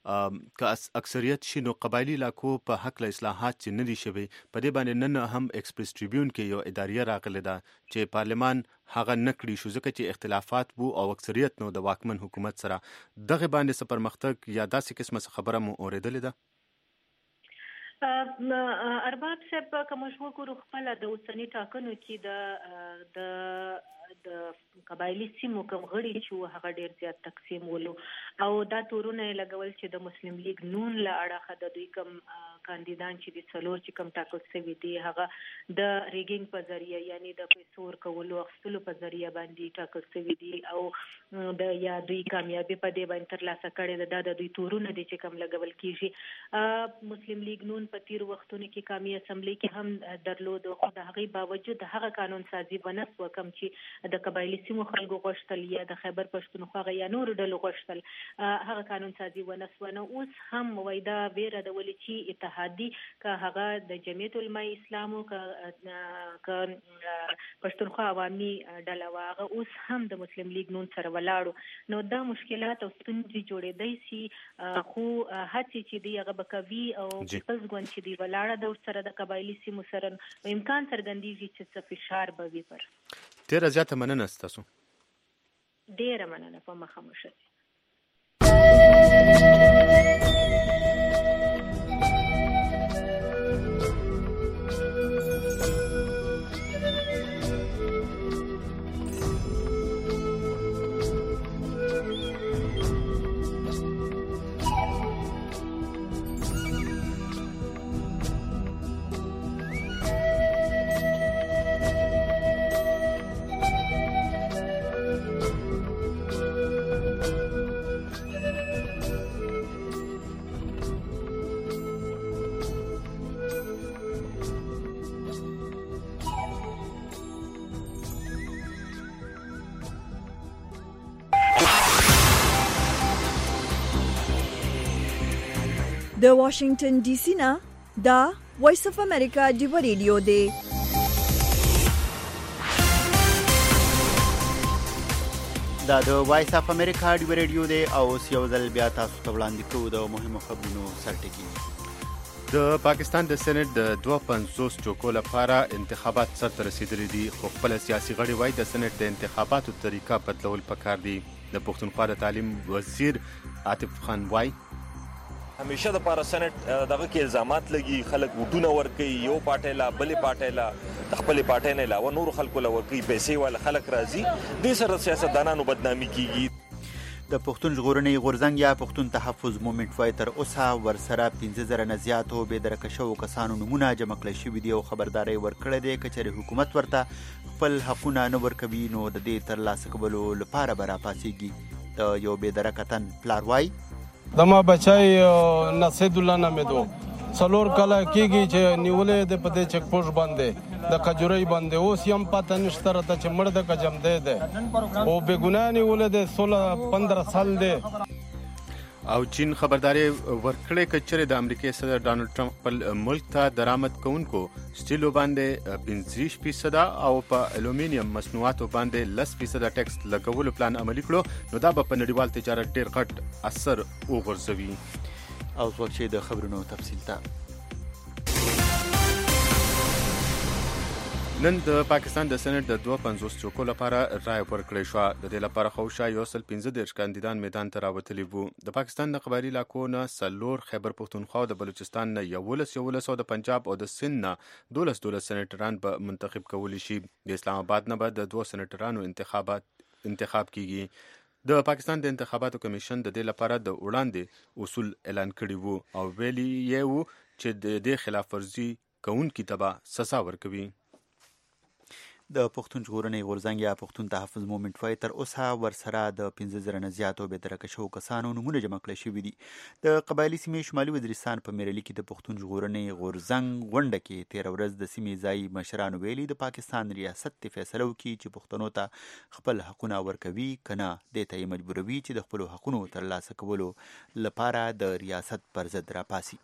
اکثریت شي نو قبایلی علاقو په حق له اصلاحات چې نه دي شوي، په دې باندې نن هم ایکسپریس ټریبیون کې یو اداریه راغله ده چې پارلمان هغه نه کړي شو ځکه چې اختلافات وو او اکثریت نو د واکمن حکومت سره. دغه باندې څه پرمختګ یا داسې قسمه خبره مو اورېدلې ده؟ ارباب صاحب که موږ وګورو خپله د اوسني ټاکنو کې د قبایلي سیمو کوم غړي چې هغه ډېر زیات تقسیم ولو او دا تورونه یې لګول چې د مسلم لیگ نون له اړخه د دوی کوم کاندیدان چې د څلور چې کوم ټاکل شوي دي هغه د ریګینګ په ذریعه یعنی د پیسو ورکولو اخیستلو په ذریعه باندې ټاکل شوي دي او د یا دوی کامیابي په دې باندې ترلاسه کړې ده. دا د دوی تورونه دي چې کوم لګول کېږي. مسلم لیگ نون په تیر وختونو کې قومي اسمبلی کې هم درلود، خو د هغې باوجود هغه قانون سازي ونه سوه کوم چې د قبایلي سیمو خلکو غوښتل یا د خیبر پښتونخوا یا نورو ډلو غوښتل، هغه قانون سازي ونه سوه. نو اوس هم وایي دا ویره ده ولې چې اتحادي که هغه د جمعیت علماء اسلامو که پښتونخوا عوامي ډله وه هغه اوس هم د مسلم لیگ نون سره ولاړو. نو دا مشکلات او ستونزې جوړېدی سي، خو هڅې چې دی هغه به کوي او پیپلز ګوند چې دی ولاړه ده ورسره د قبایلي سیمو سره امکان څرګندېږي چې څه فشار به وي پر. ډېره زیاته مننه ستاسو. ډېره مننه، په مخه مو ښه. د واشنگټن ډي سي نه دا وایس اف امریکا ډیو ریډیو دی. دا د وایس اف امریکا ډیو ریډیو دی او یو ځل بیا تاسو ته وړاندې کوو د مهمو خبرونو سرټکی. د پاکستان د سېنات د 250 چوکو لپاره انتخابات سرته رسیدلي دي، خو خپل سیاسي غړي وایي د سېنات د انتخاباتو طریقه بدلول پکار دي. د پښتونخوا د تعلیم وزیر عاطف خان وایي همیشه د پاره سېنات دغه کې الزامات لګي، خلک وټونه ورکي، یو پارټي لا بلې پارټي لا د خپل پارټي نه علاوه نور خلکو لا ورکي، پیسې ول خلک راځي، د سره سیاستدانانو بدنامي کیږي. د پښتون ژغورنې غورځنګ یا پښتون تحفظ مومنټ وای تر اوسه ورسره 15,000 نه زیاتو بې درکه شوو کسانو نمونه جمع کړل شوي دي او خبرداری ورکړی دی که چېرې حکومت ورته خپل حقونه نه ورکوي نو د دې ترلاسه کولو لپاره به راپاڅېږي. د یو بې درکه تن پلار وایي د ما بچای نصید الله نامې دو 4 کاله کېږي چې نیولې د پدې چک پوسټ باندې د کجوري باندې اوس یم پته نشته راته چې مړ د کجم ده او بے ګناه نیولې د 16-15 سال ده. او چین خبرداري ورکړې کچره د امریکای صدر ډانلډ ټرمپ خپل ملک ته درآمد کوونکو سټیلو باندې 25% او په الومینیم مصنوعاتو باندې 10% ټیکس لګولو پلان عملي کړو، نو دا به په نړیوال تجارت ډیر غټ اثر وغورځوي. او څوک د خبرونو تفصیل ته نن د پاکستان د سېنات د 250 چوکو لپاره رای ورکړې شو. د دې لپاره خوشا 115 کاندیدان میدان ته راوتلي وو. د پاکستان د قبایلی علاقو نه 4 خیبر پښتونخوا او د بلوچستان نه 11 او د پنجاب او د سند نه 12 سېنیټران به منتخب کولی شي. د اسلام آباد نه به د 2 سېنیټرانو انتخاب کیږي. د پاکستان د انتخاباتو کمیشن د دې لپاره د وړاندې اصول اعلان کړي وو او ویلي یې وو چې د دې خلاف ورزي کوونکي ته به سزا ورکوي. د پښتون ژغورنې غورځنګ یا پښتون تحفظ مومنټ وای تر اوسه ورسره د 15,000 نه زیاتو بې درکه شوو کسانو نمونه جمع کړل شوي دي. د قبایلي سیمې شمالي وزیرستان په میرلي کې د پښتون ژغورنې غورځنګ غونډه کې 13 ورځ د سیمې ځایي مشرانو ویلي د پاکستان ریاست ته فیصله وکړي چې پښتنو ته خپل حقونه ورکوي که نه دې ته یې مجبوروي چې د خپلو حقونو ترلاسه کولو لپاره د ریاست پر ضد راپاسي.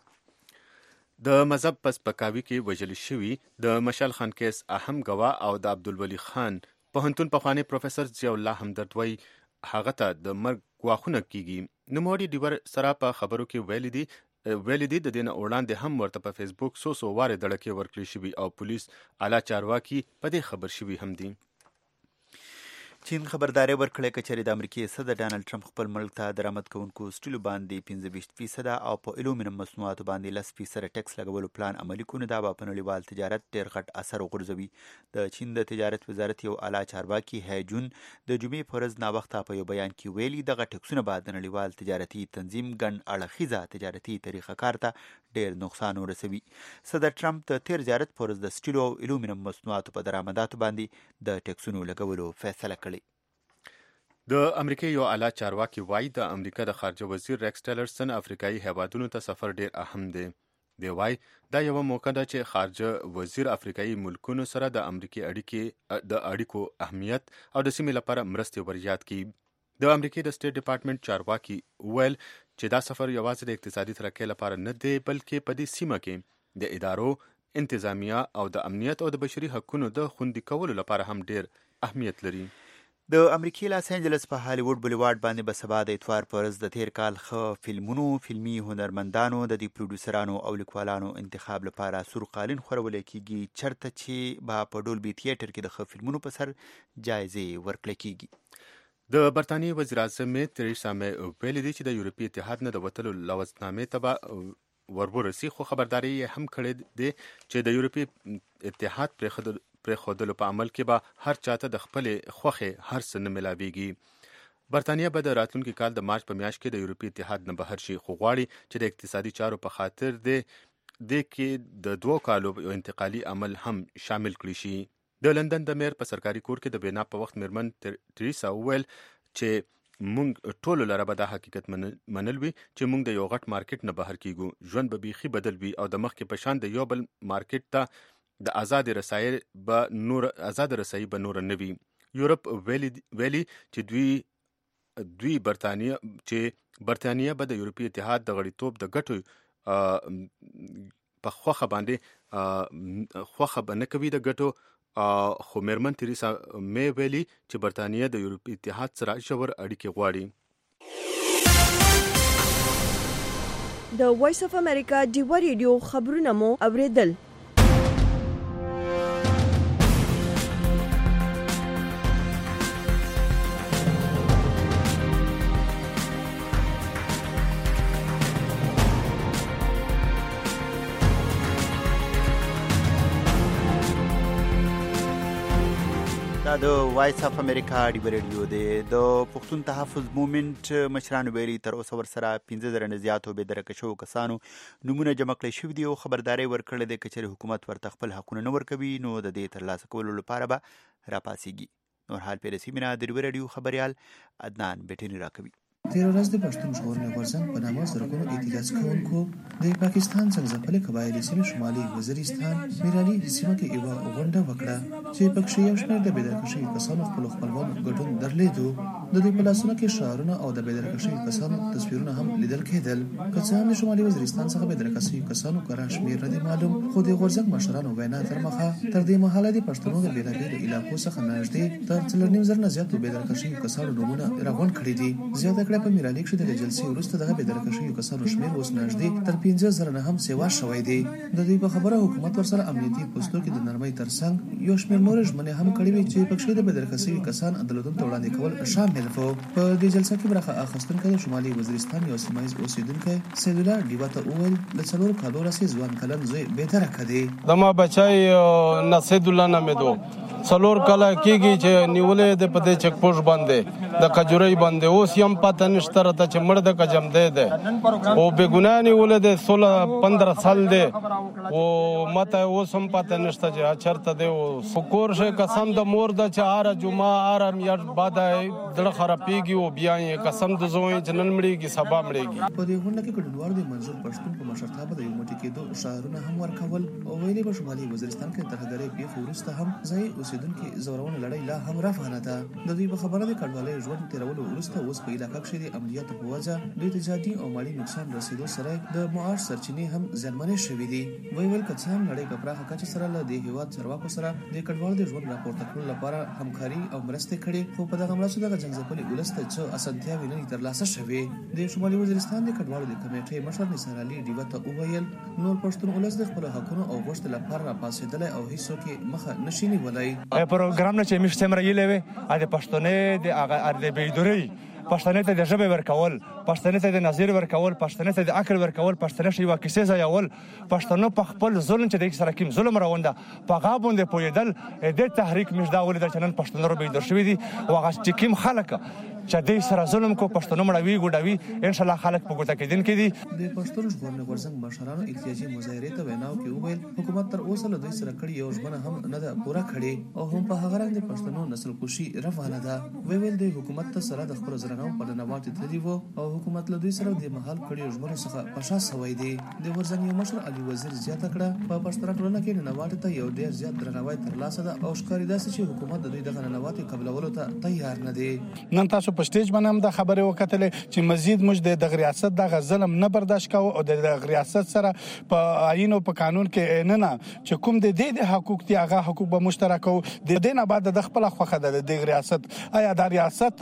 د مذهب په سپکاوي کې وژل شوي د مشال خان کیس اهم گواه او د عبدالولي خان پوهنتون پخوانی پروفیسر ضیاء الله همدرد وایي هغه ته د مرګ ګواښونه کیږي. نوموړي ډیور سره په خبرو کې ویلي دي د دې نه وړاندې هم ورته په فیسبوک څو وارې دړکې ورکړې شوي او پولیس اعلی چارواکي په دې خبر شوي هم دي. چین خبرداری ورکړی که چېرې د امریکای صدر ډانلډ ټرمپ خپل ملک ته درآمد کوونکو سټیلو باندې 25% او په الومینیم مصنوعاتو باندې 10% ټیکس لګولو پلان عملي کړي، دا به په نړیوال تجارت ډېر غټ اثر وغورځوي. د چین د تجارت وزارت یو اعلی چارواکي هایجون د جمعې په ورځ ناوخته په یو بیان کې ویلي دغه ټیکسونه به د نړیوال تجارتي تنظیم ګڼ اړخیزه تجارتي طریقه کار ته ډېر نقصان ورسوي. صدر ټرمپ د تیر زیارت په ورځ د سټیلو او الومینیم مصنوعاتو په درآمداتو باندې د ټیکسونو لګولو فیصله کړې. د امریکا یو اعلی چارواکي وایي د امریکا د خارجه وزیر ریکس ټیلرسن افریقایي هیوادونو ته سفر ډیر اهم دی. دی وایي دا یو موقع ده چې خارجه وزیر افریقایي ملکونو سره د امریکای اړیکو اهمیت او د سیمې لپاره مرستې وریاد کړي. د امریکای د سټیټ ډپارټمنټ چارواکي ویل چې دا سفر یوازې د اقتصادي ترقۍ لپاره نه دی بلکې په دې سیمه کې د ادارو انتظامیه او د امنیت او د بشري حقوقو د خوندي کولو لپاره هم ډیر اهمیت لري. د امریکای لاس انجلس په هالیوډ بولیوارډ باندې به سبا د اتوار په ورځ د تیر کال ښه فلمونو فلمي هنرمندانو د دې پروډوسرانو او لیکوالانو انتخاب لپاره سور قالین خورول کیږي، چرته چې به په ډولبي تیاتر کې د ښه فلمونو په سر جایزې ورکړل کیږي. د برتانیې وزیر اعظم تریسا مې ویلي دي چې د یورپي اتحاد نه د وتلو لوزنامې ته به ورورسي، خو خبرداری هم کړی دی چې د یورپي اتحاد پرېښودلو په عمل کې به هر چاته د خپلې خوښې هر څه نه ملاویږي. برتانیه به د راتلونکي کال د مارچ په میاشت کې د یورپي اتحاد نه بهر شي، خو غواړي چې د اقتصادي چارو په خاطر د کې د 2 کالو یو انتقالي عمل هم شامل کړی شي. د لندن د میر په سرکاري کور کې د بنا په وخت میرمن تریسا وویل چې مونږ ټولو لره به دا حقیقت منل وي چې مونږ د یو غټ مارکیټ نه بهر کیږو، ژوند به بیخي بدل وي او د مخکې په شان د یو بل مارکیټ ته د آزاد رسایي به نور نه وي. یورپ ویلي چې برتانیه به د یورپي اتحاد د غړیتوب د ګټو په خوخه باندې خوخه بنه کوي د ګټو خو میرمن تریسا می ویلي چې برتانیه د یورپی اتحاد سره ژور اړیکې غواړي. د وایس اف امریکا ډیوا ریډیو خبرونه مو اوریدل. دا د وایس اف امریکا ډیوا ریډیو دی. د پښتون تحفظ موومېنټ مشرانو ویلي تر اوسه ورسره 15,000 نه زیاتو بې درکه شوو کسانو نومونه جمع کړی شوي دي او خبرداری ورکړې ده که چېرې حکومت ورته خپل حقونه نه ورکوي نو د دې ترلاسه کولو لپاره به راپاڅېږي. نور حال پیرسي مینا د ډیوا ریډیو خبریال عدنان بیټینی راکوي. تیر ورځ د پښتون ژغورنې غورځنګ په نامه زرګونو احتجاج کوونکو د پاکستان څخه ځپلې قبایلي سیمې شمالي وزیرستان میرالي سیمه کې یوه غونډه وکړه چې پکې یو شمېر د بې درکه شوي کسانو خپلوانو ګډون درلودو. د دوی په لاسونو کې شعارونه او د بې درکه شوي کسانو تصویرونه هم لیدل کېدل. که څه هم د شمالي وزیرستان څخه بې درکه شوي کسانو کره شمېر نه دی معلوم، خو د غورځنګ مشرانو وینا تر مخه تر دې مهاله د پښتنو د بېلابېلو علاقو څخه نږدې تر 4.5 نه زیاتو بې درکه شوي کسانو نومونه راغونډ کړي دي. زیاته کړه په میرالي کې د جلسې وروسته دغه بې درکه شوي کسانو شمېر اوس نږدې تر 15,000 نه هم سیوا شوی دی. د دوی په خبره حکومت ورسره امنیتي پوستو کې د نرمۍ ترڅنګ یو شمېر نورې ژمنې هم کړې وې چې پکې د بې درکه شوي کسان عدالتونو ته وړاندې کول شامل وو. په دې جلسه کې برخه اخیستونکی د شمالي وزیرستان یو سیمه ییز اوسیدونکی سید الله ډیوا ته وویل د 4 کالو رسې ځوان کلن زوی بې درکه دی. زما بچی نصید الله نامې دو 4 کاله کېږي چې نیولې د په دې چک پوسټ باندې د کجوري باندې اوس یم پته نشته راته چې مړ د کجم دی او بې ګناه نیولې د 16-15 سال دی او ماته اوس هم پته نشته چې چېرته دی. او سکور شه قسم د مور د چې هره جمعه هره میاشت بعد زړه خرابېږي او بیا یې قسم د زوی چې نن مړېږي سبا مړېږي. په دې غونډه کې ګډونوالو د منظور پښتون په مشرتابه د یو موټي کېدو شعارونه هم ورکول او ویلي په شمالي وزیرستان کې ترهګرۍ پیښو وروسته هم ځایي اوسېدونکي زورونه لړۍ لا هم روانه ده. د دوی په خبره د کډوالۍ ژوند تېرولو وروسته اوس په علاقه کې د عملیاتو په وجه د اقتصادي او مالي نقصان رسیدو سره د معاش سرچینې هم زیانمنې شوې دي. ویل که څه هم نړۍ په پراخه کچه سره له دې هېواد چارواکو سره د کډوالو د ژوند راپورته کولو لپاره همکاري او مرستې کړې، خو په دغه مرستو دغه جنګ ولس ته څه اسانتیاوې نه دي ترلاسه شوې. د شمالي وزیرستان د کډوالو د کمیټې مشر نثار علي ډیوا ته وویل نور پښتون ولس د خپلو حقونو او غوښتنو لپاره راپاڅېدلی او هیڅوک مخه نشي نیولی. پروګرام نه چې مش سمره یلې د پښتونې د هغه د بېدوري پښتنې ته د ژبې ورکول، پښتنې ته د نظیر ورکول، پښتنې ته د عقل ورکول، پښتنې ته یوه کیسې ځایول، پښتنو په خپل ظلم چې د سره کوم ظلم راونده په هغه باندې پوهېدل. د تحریک موږ دا ولیدل چې نن پښتنو بېدور شوي دي او هغه چې کوم خلک چې دوی سره ظلم کو پښتنو مړوي ګوډوي انشاءالله خلک په ګوته کېدونکي دي. د پښتون ژغورنې غورځنګ مشرانو احتجاجي مظاهرې ته ویناو کې وویل حکومت تر اوسه له دوی سره کړې یو ژمنه هم نه ده پوره کړې او هم په هغه رنګ د پښتنو نسل کشي روانه ده. ویل د حکومت ته سره د خپلو زرناو په ننواتې تللي وو او حکومت له دوی سره د مهال کړیو ژمنو څخه په شا سوی دی. د غورځنګ یو مشر علي وزیر زیاته کړه په پښتنه ټولنه کې ننواتې ته یو ډېر زیات درناوی ترلاسه ده او ښکاري داسې چې حکومت د دوی دغه ننواتې قبلولو ته تیار نه دی. نن تاسو په سټیج باندې هم د خبرې وکتلې چې مزید موږ د ریاست دغه ظلم نه برداشت کوو او د ریاست سره په آئین او په قانون کې نه چې کوم د دې حقوق دي هغه حقوق به مشترک او د دې نه بعد د خپل خوخه د ریاست آیا د ریاست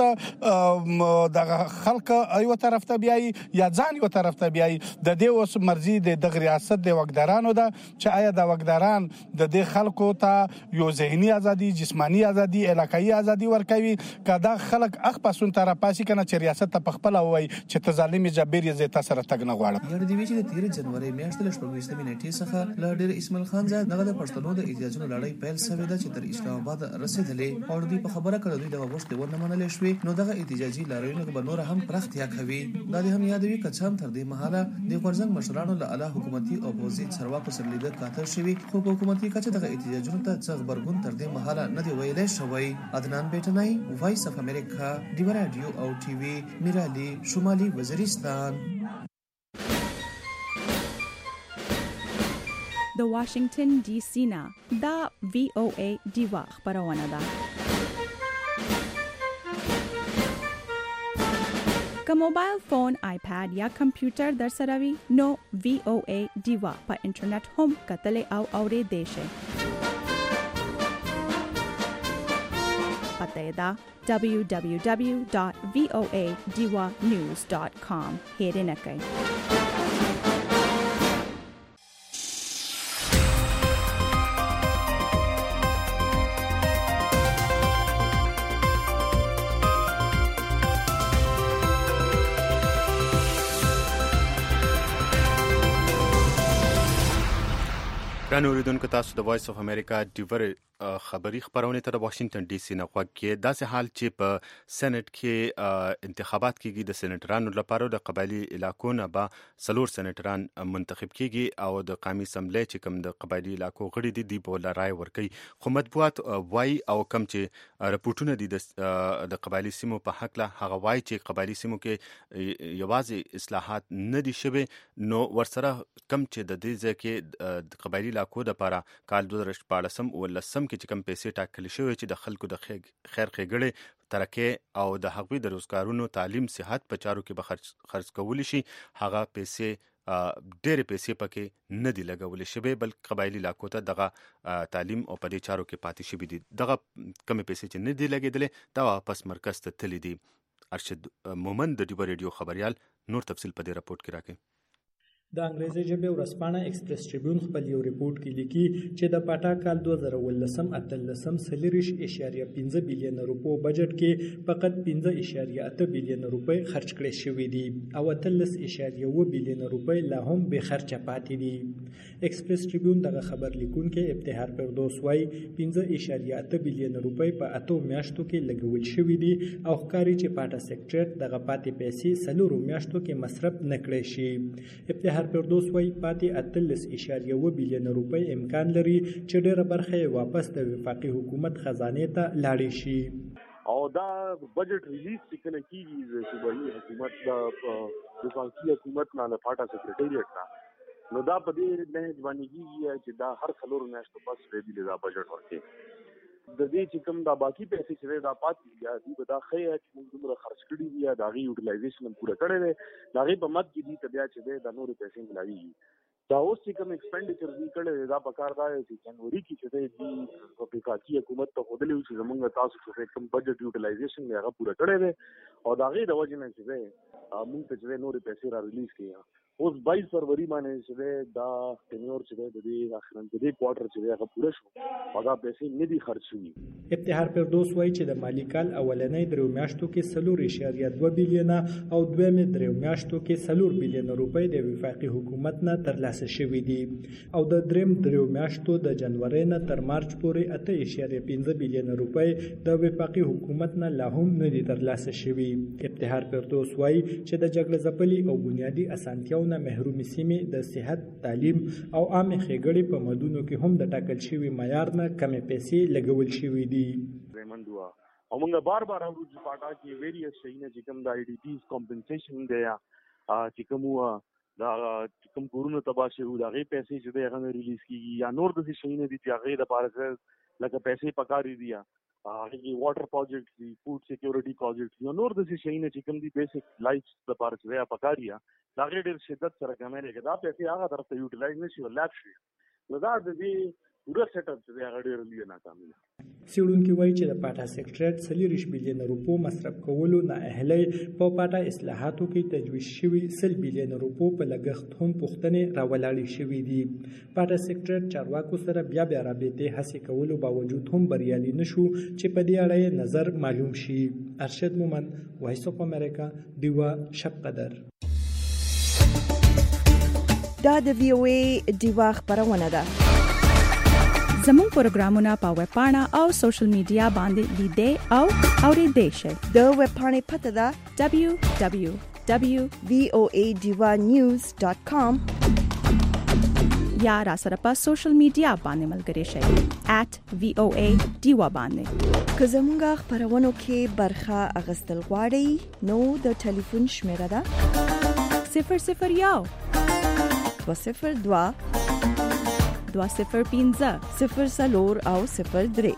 د خلک ایو طرف ته بیاي یا ځان یو طرف ته بیاي د دې اوس مرزي د ریاست د وګدارانو ده چې آیا د وګداران د دې خلکو ته یو ذهني ازادي، جسمانی ازادي، علاقايي ازادي ورکوي کدا خلک اخ پسون طرف پاسي کنه چې ریاست ته پخپل وای چې ته ظالم جبیر یې زه تاسو سره تګ نه غواړم. یاد دی چې د 13 جنوري میاشتې له 24 نیټې څخه له ډېر اسماعیل خان ځای دغه د پښتنو د احتجاجونو لړۍ پیل شوې ده چې تر اسلام آباد رسیدلې او دوی په خبره کړه دوی د وغوښتنې ونه منلې شوې نو دغه احتجاجي لړۍ به نور هم پراختیا کوي. دا هم یادوي که څه هم تر دې مهاله د غورځنګ مشرانو له اعلی حکومتي او پوځي چارواکو سره لیدل کاته شوي خو په حکومتي کچه دغه احتجاجونو ته څه غبرګون تر دې مهاله نه دی ویلی شوی. عدنان بیٹنای، وایس اف امریکا، ډیوا رادیو او ټي وي، میرالي، شمالي وزیرستان. د واشنگټن ډي سي نه دا VOA ډیوا خبرونه ده. که موبایل فون، آیپاد یا کمپیوټر در سره وي نو VOA دیوا په انټرنیټ هم کتلې او اورېدې شئ. پته یې ده www.voadiwanews.com. هېرې نه کړئ. ګران اوریدونکو، تاسو د وایس اف امریکا ډیور خبری خبرونه ته د واشنگټن ډي سي نه غوږ کې. داسې حال چې په سېنات کې انتخابات کېږي، د سېناترانو لپاره د قبایلی علاقو نه به 4 سېناتران منتخب کېږي او د قومي اسمبلی چې کوم د قبایلی علاقو غړي دي دی په لارای ورکي. خو مطبوعات وای او کم چې رپورټونه دي د قبایلی سیمو په حق له هغه وای چې قبایلی سیمو کې یوازې اصلاحات نه دي شوي، نو ورسره کم چې د دې ځکه د قبایلی علاقو لپاره کال 2014 ولسم چې کم پیسې ټاکل شوی چې د خلکو د خیر ښېګړې ترقی او د هغوی د روزګارونو، تعلیم، صحت په چارو کې به خرڅ کولی شي، هغه پیسې ډېرې پیسې پکې نه دي لګولې شوی، بلکې قبایلی علاقو ته دغه تعلیم او په دې چارو کې پاتې شوي دي. دغه کمې پیسې چې نه دي لګېدلې دا واپس مرکز ته تللی دي. ارشد مومن د ډیبر ریډیو خبریال نور تفصیل په دې راپورټ کې راکړي. د انګریزي ژبې ورځپاڼه ایکسپریس ټریبیون خپل یو ریپورت کې لیکي چې د پاټا کال 2018 4.5 بلین روپو بجټ کې فقط 5.8 بلین روپۍ خرج کړي شوې دي او 13.1 بلین روپۍ لا هم به خرچه پاتې دي. ایکسپریس ټریبیون دغه خبر لیکونکي ابتهار فردوس وايي 5.8 بلین روپۍ په 8 میاشتو کې لګول شوې دي او ښکاري چې پاټا سیکریټریټ دغه پاتې پیسې 4 میاشتو کې مصرف نه کړي شي. ابتهار فردوس وايي پاتې 13.1 بلین روپۍ امکان لري چې ډېره برخه یې واپس د وفاقي حکومت خزانه ته لاړې شي. او دا بجټ ریلیز څنګه کیږي د صوبایي حکومت د وفاقي حکومت نه د پاټا سیکریټریټ نه، نو دا په دې نه ځواني کیږي چې دا هر 4 میاشتو پس دی دا بجټ ورکړي. د دې چې کوم دا باقی پیسې چې دا پاتې دي به دا خیر چې موږ دومره خرج کړي دي دا غي یوټیلایزیشن پوره کړی دی، دا غي په مد کې دي بیا چې دا نور پیسې ملاوي. دا اوس چې کوم ایکسپینډیچر دی کړی دا په کار دی چې جنوري کې چې دی په وفاقي حکومت ته خودلې چې زمونږ تاسو چې کوم بجټ یوټیلایزیشن دی هغه پوره کړی دی او دا غي د وجه نه چې موږ ته چې نور پیسې را ریلیز کړي. اوس 22 فروری باندې چې دا ټینیور چې د دې اخرن د دې کوارټر چې هغه پوره شو او دا پیسې نه دي خرج شوي. ابتهار فردوس وايي چې د مالی کال اولنۍ 3 میاشتو کې 4.2 بلین او دویمې 3 میاشتو کې 4 بلین روپۍ د وفاقي حکومت نه ترلاسه شوي دي او د دریم 3 میاشتو د جنوري نه تر مارچ پورې 8.5 بلین روپۍ د وفاقي حکومت نه لا هم نه دي ترلاسه شوي. ابتهار فردوس وايي چې د جګړې ځپلي او بنیادی اسانتیاو نه محرومي سیمې د صحت، تعلیم او عامه ښېګړې په مدونو کې هم د ټاکل شوي معیار نه کمې پیسې لګول شوي دي. ریمندوا او موږ بار اورو چې پاټا کې ویریس شینه چې کوم د آی ډي پیز کمپنسیشن دی چې کوم دا کوم کورونه تباہ شوی دا غي پیسې چې هغه ریلیز کیږي یا نور د شینه دي چې هغه د پاره لکه پیسې پکاري دي هغه واټر پروجیکټ دي، فود سکیورټي پروجیکټ یا نور د شینه چې کوم دي بیسیک لایف د پاره چې پکاري دا غي ډېر شدت سره کمره کې دا پیسې هغه طرف ته یوټیلایز نشي ولاب شي. نو دا د دې پوره سیټ اپ چې هغه ډېر لوی ناکامي ده. څېړونکي وایي چې د پاټا سیکریټریټ 4 بلین روپو مصرف کولو نه اهلي په پاټا اصلاحاتو کې تجویز شوي 100 بلین روپو په لګښت هم پوښتنې راولاړې شوې دي. پاټا سیکریټریټ چارواکو سره بیا رابطې هڅې کولو باوجود هم بریالي نشو چې په دې اړه نظر معلوم شي. ارشد مومن، وایس اف امریکا، دیوا شب قدر. دا د VOA دیوا خبرونه ده. زموږ پروګرامونه په ویب پاڼه او سوشل میډیا باندې لیدئ او اوریدئ شئ. د ویب پاڼې پته ده www.voadiwanews.com یا را سره په سوشل میډیا باندې ملګري شئ @VOA دیوا باندې. که زموږ خبرونو کې برخه اغستل غواړئ نو د ټلیفون شمیره ده 001 202 205 04 او 03.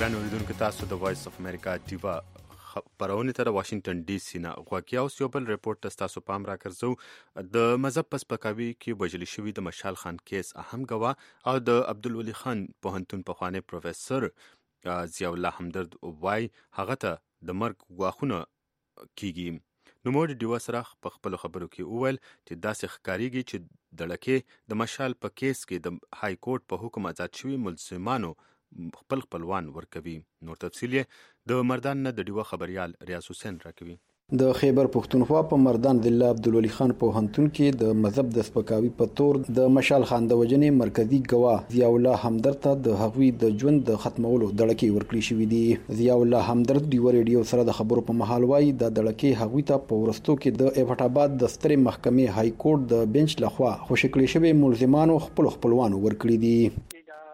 ګران اوریدونکو تاسو د وایس اف امریکا ډیوا خبرونه ته د واشنگټن ډي سي نه غواکیا اوس یو بل ریپورت تاسو پام را کړزو د مذهب پس پکاوي کې وژل شوی د مشال خان کیس اهم گواه او د عبدالولي خان پوهنتون پخوانی پروفیسور ضیاء الله همدرد وای هغه ته د مرګ غواخونه کیږي نو موږ ډیوا سره په خپل خبرو کې وویل چې داسې ښکاریږي چې د لکه د مشال په کیس کې د های کورټ په حکم آزاد شوی ملزمانو خپلوان ورکوي. نور تفصیل د مردان نه د ډیوا خبريال ریاض حسین راکوي. د خیبر پښتونخوا په مردان ضلع عبدالولي خان پوهنتون کې د مذهب د سپکاوي په تور د مشال خان د وجنې مرکزی گواه ضیاء الله همدرد ته د هغوی د ژوند د ختمولو دړکې ورکړي شوې دي. ضیاء الله همدرد ډیوا ریډیو سره د خبرو په مهال وایي د دړکې هغوی ته په ورستو کې د ایبټ آباد د سترې محکمې های کورټ د بنچ لخوا خوشی کړي شوی ملزمانو خپلوانو ورکړي دي.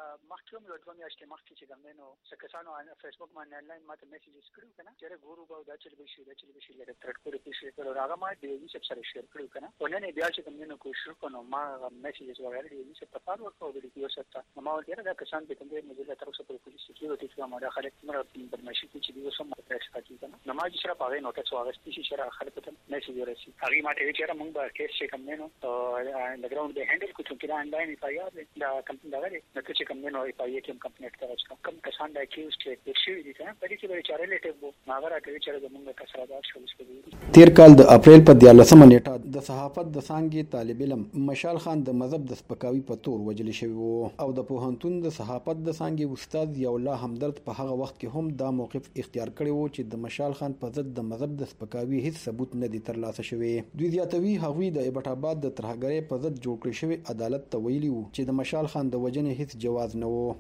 کسانو فیسبوک باندې آنلاین ماته میسیجز کړو کنه چې ګورو به دا چې بشي لري ترټ پیښه کړو هغه ما د دې څه سره شیر کړو کنه ولنه بیا چې کومینه کوشش وکړو ما میسیجز وغیرہ دې څه په فار ورکو د دې وسه ما ولته دا کسان به کوم دې مزله تر اوسه په پولیس سکیورټي کې ما دا خلک مر برمشي چې دې وسه ما پېښ کړی کنه نو ما چې سره پاره نوټس واغستې چې سره خلک ته میسیج ورسي هغه ما ته چې موږ به کیس چې کومینه د ګراوند به هندل کوو چې دا آنلاین ایف آی آر دا کمپنی دا غره نو چې کومینه ایف آی آر کې کمپلیټ کړو کوم کسان دا کیس چې شي دي کنه په دې کې به چاره لیټه وو هغه راکوي چې زمونږ کسرادار شول سپدي. تیر کال د اپریل په 14 نیټه د صحافت د څانګې طالب علم مشال خان د مذهب د سپکاوي په تور وجل شوی وو او د پوهنتون د صحافت د څانګې استاد ضیاء الله همدرد په هغه وخت کې هم دا موقف اختیار کړی وو چې د مشال خان په ضد د مذهب د سپکاوي هیڅ ثبوت نه دی ترلاسه شوی. دوی زیاتوي هغوی د ایبټ آباد د ترهګرۍ په ضد جوړ کړی شوی عدالت ته ویلي وو چې د مشال خان د وجنې هیڅ جواز نه وو.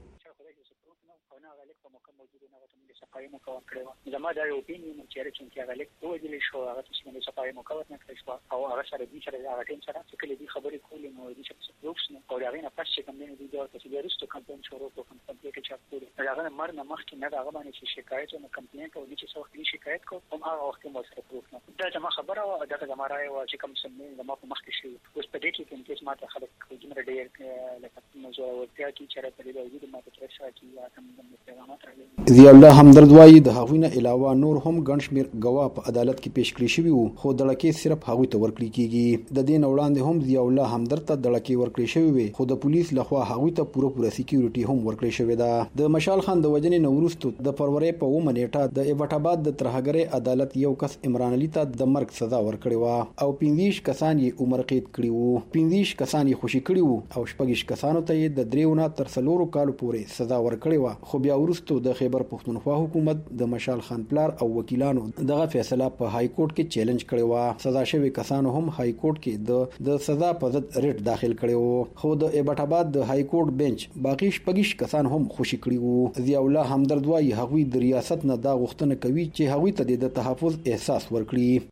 مکوه کړو زما دا یو اپینین چې هغه لیک وځل شو هغه چې موږ صفای مکوه نه کړو او هغه سره دې سره هغه ټیم سره چې کله دې خبرې کولې نو دې چې روښ نه او هغه نه پښه کوم نه دي دا چې ورسته کمپاین شروع کوم کمپلیټ چاپ کړو هغه مر نه مخ کې نه هغه باندې چې شکایت او کمپلین کوي چې څو وخت شکایت کوم هغه وخت مو سره پروف نه دا چې ما خبره او دا زما راي او چې کوم څه زما په مخ کې شي اوس په دې کې کوم څه ماته خلک کومه ډېر لکه موضوع ورته کې چې راځي دا ویډیو ماته ترشا کې یا کوم پیغامات راغلي. ضیاء الله همدرد وایي د هغوی نه علاوه نور هم ګڼ شمېر ګواه په عدالت کې پیش کړي شوي وو خو دړکې صرف هغوی ته ورکړي کیږي. د دې نه وړاندې هم ضیاء الله همدرد ته دړکې ورکړي شوي وي خو د پولیس لخوا هغوی ته پوره سکیورټي هم ورکړي شوې ده. د مشال خان د وجنې نه وروسته د فروری په 9 نیټه د ایبټ آباد د ترهګرۍ عدالت یو کس عمران علي ته د مرګ سزا ورکړې وه او 15 کسان یې عمر قید کړي وو 15 کسان یې خوشي کړي وو او 14 کسانو ته یې د 3 نه تر 4 کالو پورې سزا ورکړې وه خو بیا وروسته د خیبر پښتونخوا حکومت د مشال خان پلار او وکیلانو دغه فیصله په های کورټ کې چیلنج کړی و. سزا شوی کسانو هم های کورټ کې د سزا په ضد ریټ داخل کړی و خو د ایبټ آباد د های کورټ بنچ باقی 14 کسان هم خوشي کړي وو. ضیاء الله همدرد وایي هغوی د ریاست نه دا غوښتنه کوي چې هغوی ته د تحفظ احساس ورکړي.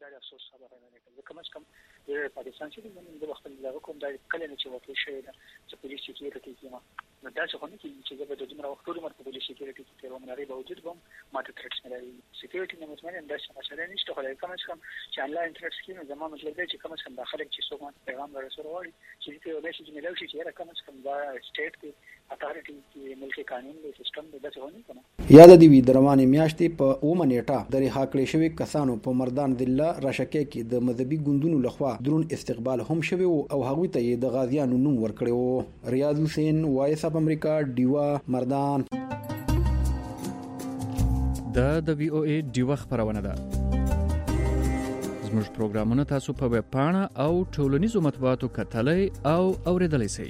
پاکستان چې د وخت له کوم د کله نه چې وکړي شوی دا چې پولیس سکیورټي کې نو دا څه خوني چې د دومره وخت ټول مرته پولیس سکیورټي کې تر عمره باوجود هم ماته ترټس ملي سکیورټي نه مطمئن دا څه مسله نشته خو کوم څه چې آنلاین ترټس کې زموږ مطلب دی چې کوم څه داخله چې څوک پیغام ورسره وایي چې دې میسج ملو شي چې کوم څه دا سټیټ کې اتارټي کې ملک قانون د سیستم د څه ونی کنه. یاد دی وی درمانې میاشتې په 9 نیټه د رها کړې شوی کسانو په مردان ضلع راشکه کې د مذهبي ګوندونو لخوا درون استقبال هم شوی او هغوی ته د غازیانو نوم ورکړی و. ریاض حسین وایس اف امریکا ډیوا مردان. د وی او ای ډیوا خبرونه ده. زموږ پروګرامونه تاسو په ویب پاڼه او ټولنیزو مطبوعاتو کتلای او اوریدلای شئ.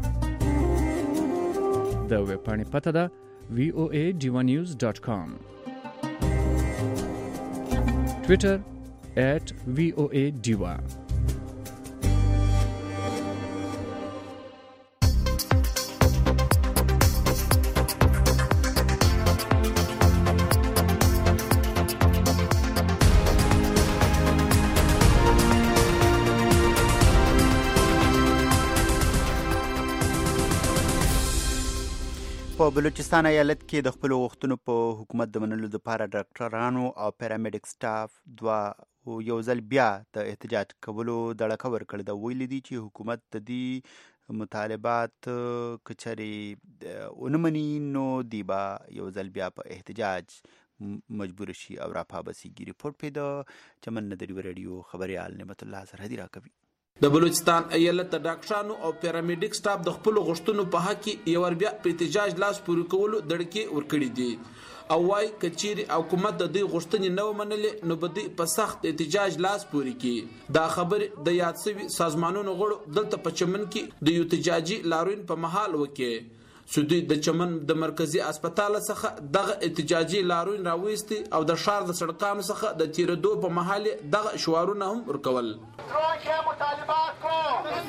د ویب پاڼې پته ده voadivanews.com. Twitter @voadiva. په بلوچستان ایالت کې د خپل غوښتنو په حکومت د منلو لپاره ډاکټرانو او پیرامیډیک سټاف یو ځل بیا د احتجاج کولو دړکه ورکړې ده. ویلي دي چې حکومت د دې مطالبات کچري اونمني نو دیبا یو ځل بیا په احتجاج مجبور شي او راپابسیږي. ریپورت پیدا چمن ندری ریډیو خبريال نعمت الله سرحدي راکوي. د بلوچستان ایالت د ډاکټرانو او پیرامیډیک سټاف د خپل غشتونو په حق کې یو ور بیا په احتجاج لاس پورې کولو دړکې ورکړي دي او وايي کچيري حکومت د دې غشتنې نو منلې نو بده په سخت احتجاج لاس پورې کی. دا خبر د یاد سوي سازمانونو غړو دلته په چمن کې د احتجاجي لاروین په محل وکي. سودی د چمن د مرکزی هسپتال څخه دغه احتجاجي لاروین راوېستي او د شهر د سړکانو څخه د تیرېدو په محل دغه شعارونه هم ورکول. مطالبات کو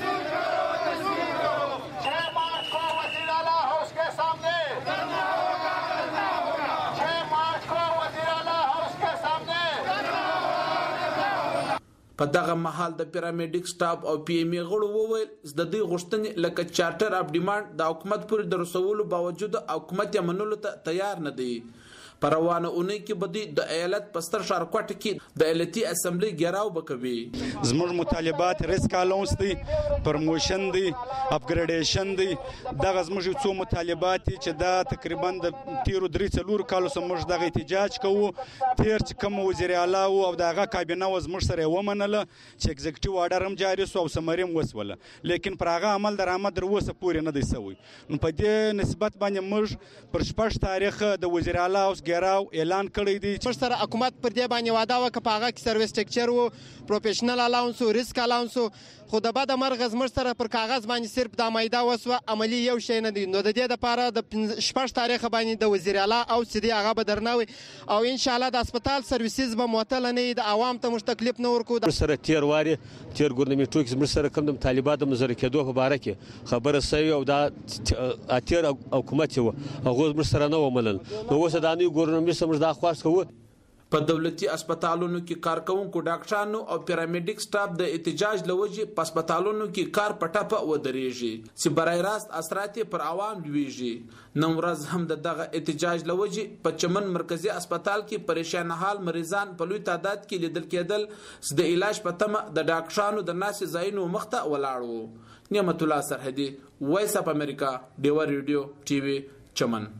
په دغه محل د پیرامیډیک سټاف او پی ایم ای غړو وویل د دې غوښتنې لکه چارټر اف ډیماند د حکومت پورې د رسولو باوجود حکومت یې منلو ته تیار نه دی. په روانه اونۍ کې بدی د ایالت پستر شارکوټ کې د ایالتي اسمبلی ګراو بکوي. زموږ مطالبات ریسک الاونس دي، پرموشن دي، اپګریډیشن دي. دغه زموږ څو مطالبات چې دا تقریبا د تیرو 3-4 کالو سره موږ دغه احتجاج کوو. تیر چې کوم وزیر اعلی او دغه کابینه و زموږ سره ومنله چې ایگزیکټیو آرډر هم جاری سو او سمریم وسوله، لیکن پر هغه عمل درآمد تر اوسه پورې نه دی سوی. نو په دې نسبت باندې موږ پر 6 تاریخ د وزیر اعلی اوس ګراو اعلان کړی دی چې سره حکومت پر دې باندې وعده وکړه په هغه کې سرویس ټیکچر او پروفیشنل الاونس او ریسک الاونس خو د بعد مرغ زمر سره پر کاغذ باندې صرف د مایده وسوه عملی یو شی نه دی. نو د دې لپاره د 6 تاریخ باندې د وزیر اعلی او سیدی هغه به درنوي او ان شاء الله د هسپتال سرویسز به معطل نه د عوام ته مش تکلیف نه ورکو. سره تیر ګورنمنټو کې زمر سره کوم د طالبات د مزر کېدو په اړه کې خبره سوي او دا اتیر حکومت و هغه زمر سره نه ومنل. نو اوس د اني ګورنمنټ سره دا خواست کوو. په دولتي هسپتالونو کې کارکونکو ډاکټرانو او پیرامیډیک سټاف د احتجاج لوجي په هسپتالونو کې کار پټه ودرېږي چې برای راست اثرات پر عوام لويږي. نن ورځ هم دغه احتجاج لوجي په چمن مرکزی هسپتال کې پریشان حال مریضان په لوی تعداد کې لیدل کېدل چې د علاج په تمه د ډاکټرانو د ناس زاینو مخته ولاړو. نعمت الله سرحدي، وایس اف امریکا، ډیوا ریډیو ټي وي، چمن.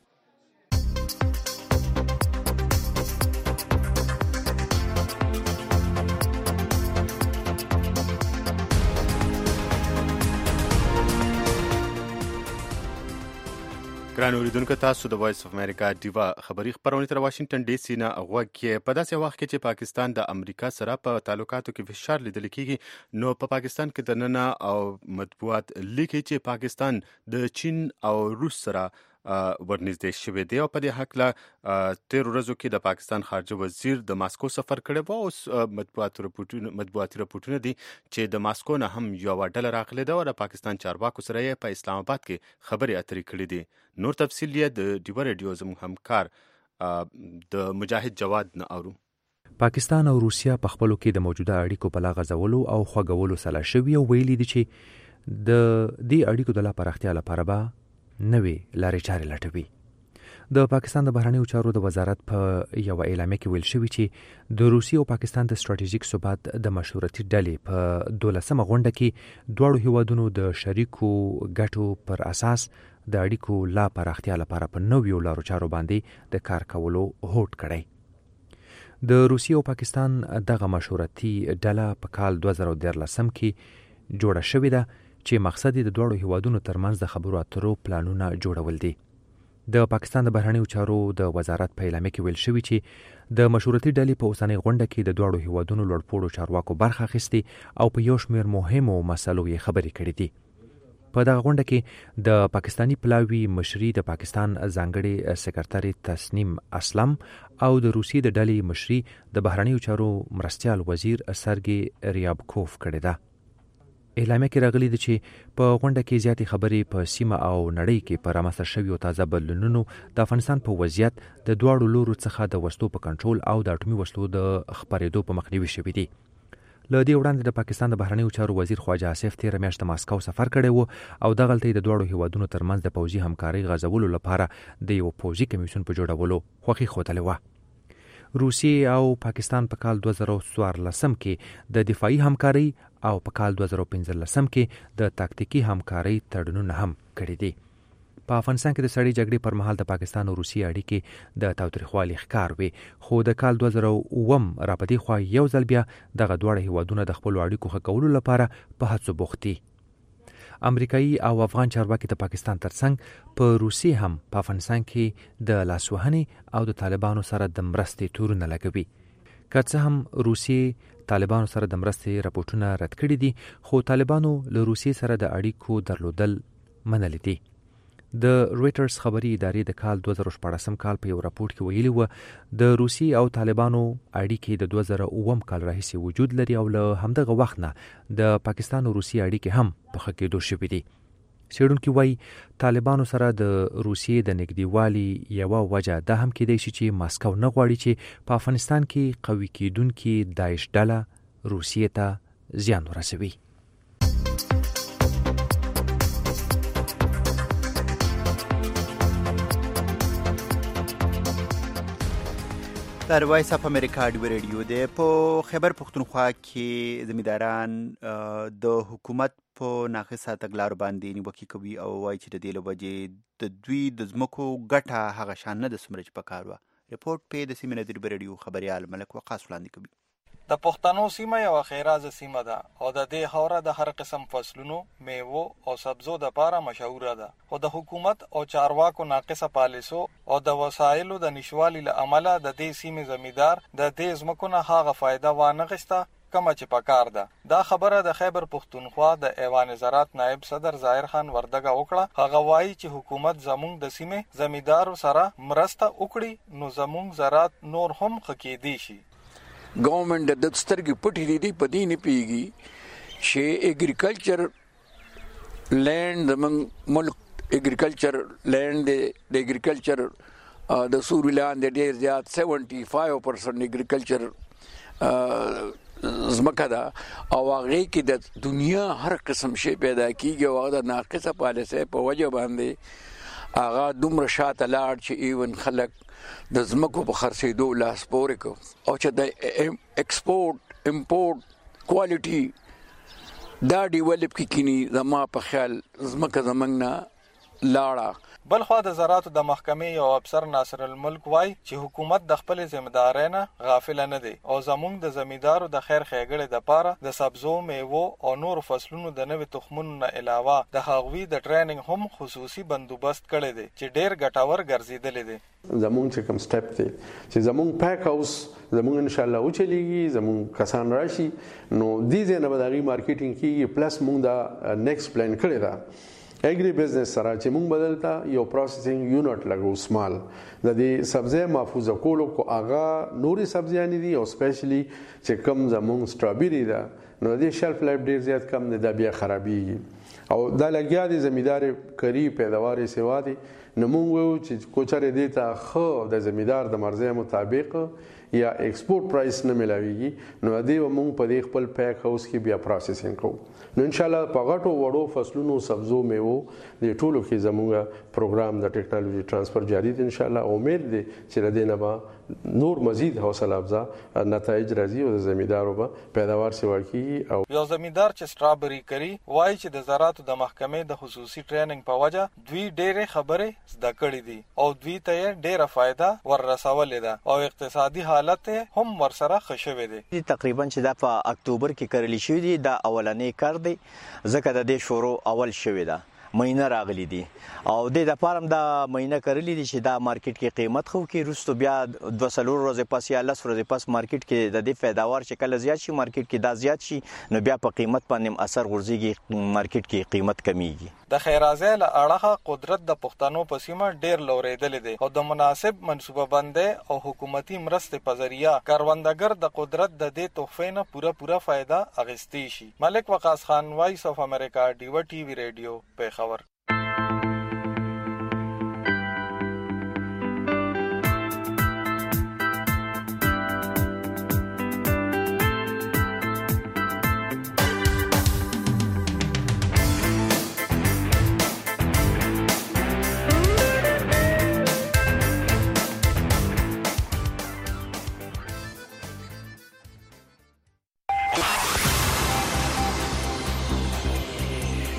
ګران اوریدونکو، تاسو د وایس اف امریکا ډیوا خبری خبرونه تر واشنگټن ډي سي نه غوږی. په داسې وخت کې چې پاکستان د امریکا سره په تعلقاتو کې فشار لیدل کیږي، نو په پاکستان کې د نن او مطبوعات لیکي چې پاکستان د چین او روس سره ورنږدې شوی دی. او په دې حق له 13 ورځو کې د پاکستان خارجه وزیر د ماسکو سفر کړی و. اوس مطبوعاتي راپورټونه دي چې د ماسکو نه هم یو ډله راغلې ده او د پاکستان چارواکو سره یې په اسلام آباد کې خبرې اترې کړې دي. نور تفصیل یې د ډیوا ریډیو زموږ همکار د مجاهد جواد نه اورو. پاکستان او روسیا په خپلو کې د موجوده اړیکو په لا غځولو او خوږولو سلا شوي او ویلي دي چې د دې اړیکو د لا پراختیا لپاره به نوې لارې چارې لټوي. د پاکستان د بهرنیو چارو د وزارت په یو اعلامیه کې ویل شوی چې د روسیې او پاکستان د ستراتیژیک ثبات د مشورتي ډلې په 12مه غونډه کې دواړو هیوادونو د شریکو ګټو پر اساس د اړیکو لا پراختیا لپاره په نویو لارو چارو باندې د کار کولو هوډ کړی. د روسیې او پاکستان دغه مشورتي ډله په کال 2013 کې جوړه شوې ده چې مقصد د دوړو هیوادونو ترمنځ د خبرو اترو پلانونه جوړول دي. د پاکستان د بهرنیو چارو د وزارت په اعلامیه کې ویل شوی چې د مشورتي ډلې په اوسنۍ غونډه کې د دوړو هیوادونو لوړپوړو چارواکو برخه اخیستي او په یو شمېر مهمو مسلو یې خبرې کړې دي. په دغه غونډه کې د پاکستانی پلاوی مشري د پاکستان ځانګړي سکرټري تسنیم اسلم او د روسیې د ډلې مشري د بهرنیو چارو مرستیال وزیر سرګي ریابکوف کړې ده. اعلامیه کې راغلي دي چې په غونډه کې زیاتې خبرې په سیمه او نړۍ کې پر رامنځته شویو تازه بدلونونو، د افغانستان په وضعیت، د دواړو لورو څخه د وسلو په کنټرول او د اټومي وسلو د خپرېدو په مخنیوي شوي دي. له دې وړاندې د پاکستان د بهرنیو چارو وزیر خواجه آصف 13 میاشتې ماسکو سفر کړی و او دغلته د دواړو هیوادونو ترمنځ د پوځي همکارۍ غځولو لپاره د یو پوځي کمیسیون په جوړولو خوښي ښودلې وه. روسیې او پاکستان په کال 2014 کې د دفاعي همکاري او په کال 2015 کې د تاکتیکي همکاري تړونونه هم کړي دي. په افغانستان کې د سړې جګړې پر مهال د پاکستان او روسیې اړیکې د تاوتریخوالي ښکار وي، خو د کال 2009 راپدې خوا یو ځل بیا دغه دواړه هیوادونه د خپلو اړیکو ښه کولو لپاره په هڅو بوخت دي. امریکایي او افغان چارواکي د پاکستان ترڅنګ په روسیې هم په افغانستان کې د لاسوهنې او د طالبانو سره د مرستې تورونه لګوي. که څه هم روسیې طالبانو سره د مرستې راپورټونه رد کړي دي، خو طالبانو له روسیې سره د اړیکو درلودل منلي دي. د رويټرز خبري ادارې د کال 2014 کال په یو راپورټ کې ویلي و د روسي او طالبانو اړیکې د 2009 کال راهیسې وجود لري او له همدغه وخت نه د پاکستان او روسي اړیکې هم په ښه کېدو شوې دي. څېړونکي وایي طالبانو سره د روسیې د نږدېوالي یوه وجه دا هم کېدای شي چې ماسکو نه غواړي چې په افغانستان کې قوي کېدونکي داعش ډله روسیې ته زیان ورسوي. در وایس اف امریکا ډیو ریډیو دی. په خیبر پښتونخوا کې زمینداران د حکومت په ناقصه تګلارو باندې نیوکې کوي او وایي چې د دې له وجې د دوی د ځمکو ګټه هغه شان نه ده څومره چې پکار وه. رپورټ په د سیمې ډیو ریډیو خبریال ملک وقاص وړاندې کوي. د پښتنو سیمه یو خیرازه سیمه ده او د دې هوره د هر قسم فصلونو، میوو او سبزو د پاره مشهوره ده. خو د حکومت او چارواکو ناقصه پالیسو او د وسایلو د نشوالي له امله د دې سیمې زمیندار د دې ځمکو نه هغه فائدہ وانه غسته کما چې پکار ده. دا خبره د خیبر پښتونخوا د ایوان زراعت نائب صدر ظاهر خان وردګه وکړه. هغه وایي چې حکومت زموږ د سیمې زمیندارو سره مرسته وکړي نو زموږ زراعت نور هم ښه کېدی شي. گورنمنٹ د سترګې پټې دي په دې نه پیږي چې اګریکلچر لینډ د ملک اګریکلچر لینډ د اګریکلچر د سوري لاندې ډېر زیات 75% اګریکلچر زمکه ده او هغه کې د دنیا هر قسم شی پیدا کیږي او د ناقصه پالیسۍ په وجه باندې هغه دومره شاته لاړ چې ایون خلک د زمکو په خرڅېدو لاس پورې کو او چې د ایکسپورټ امپورټ کوالټي دا ډیولپ کینی زما په خیال زمکه زمنګ نه لاړه. بل خو د زراعت د محکمې یو افسر ناصر الملک وای چې حکومت د خپل ذمہدارۍ نه غافل نه دی او زموږ د زمیندارو د خیر ښېګړې د پاره د سبزو، میوو او نور فصلونو د نوې تخمونو نه علاوه د هغوی د ټریننګ هم خصوصي بندوبست کړی دی چې ډېر ګټور ګرځېدلی دی. زموږ چې کوم سټپ دی چې زموږ پیک هاوس زموږ ان شاء الله وچلیږي، زموږ کسان راشي نو دې ځای نه به د هغوی مارکیټینګ کېږي. پلس موږ دا نیکسټ پلان کړی ده اګری بزنس سره چې موږ بدلتا یو پروسیسینګ یونټ لګو سمال د دې سبزی محفوظ کولو کو اغا نوري سبزیانی دي او سپیشلی چې کم زموږ سټرابری ده نو د شلف لایف ډیر زیات کم نه د بیا خرابېږي او دا لګیا دي زمیندار کری پیداوار سیوا دي نو موږ چې کوچره دي ته خو د زمیندار د مرزه مطابق یا ایکسپورټ پرایس نه ملاويږي نو دې موږ په دې خپل پیک هاوس کې بیا پروسیسینګ کوو. نو ان شاء الله په غټو وړو فصلونو سبزو میوو د ټولو کې زموږ پروګرام د ټیکنالوژي ترانسفر جاری دی. ان شاء الله امید دی چې د دې نه به نور مزید حوصله افزا نتایج راځي او د زمیندارو به پیداوار سیوا کیږي. او یو زمیندار چې سټرابری کوي وایي چې د زراعت د محکمې د خصوصي ټریننګ په وجه دوی ډېرې خبرې زده کړې دي او دوی ته ډېره فائدہ ورسولې ده او اقتصادي حالت هم ورسره ښه شوی دی. تقریبا چې دا په اکتوبر کې کړل شوی دی دا اولنې کار دی ځکه د دې شروع اول شوی ده مهینه راغلی دي او د لپاره دا مهینه کړلی دي چې دا مارکیټ کې قیمت خو کې رستو بیا 2 ورځې پس یا 10 ورځې پس مارکیټ کې د دې پیداوار چې کله زیات شي مارکیټ کې دا زیات شي نو بیا په قیمت باندې اثر ورځيږي مارکیټ کې قیمت کمیږي. د خیرازه له اړه قدرت د پښتنو په سیمه ډیر لوریدل دي او د مناسب منصوبه بندۍ او حکومتي مرستې په ذریعہ کاروندګر د قدرت د دې تحفې نه پوره فائدہ اخیستی شي. ملک وقاص خان، وایس اف امریکا، ډیو ټي وی ریډیو، پیښور.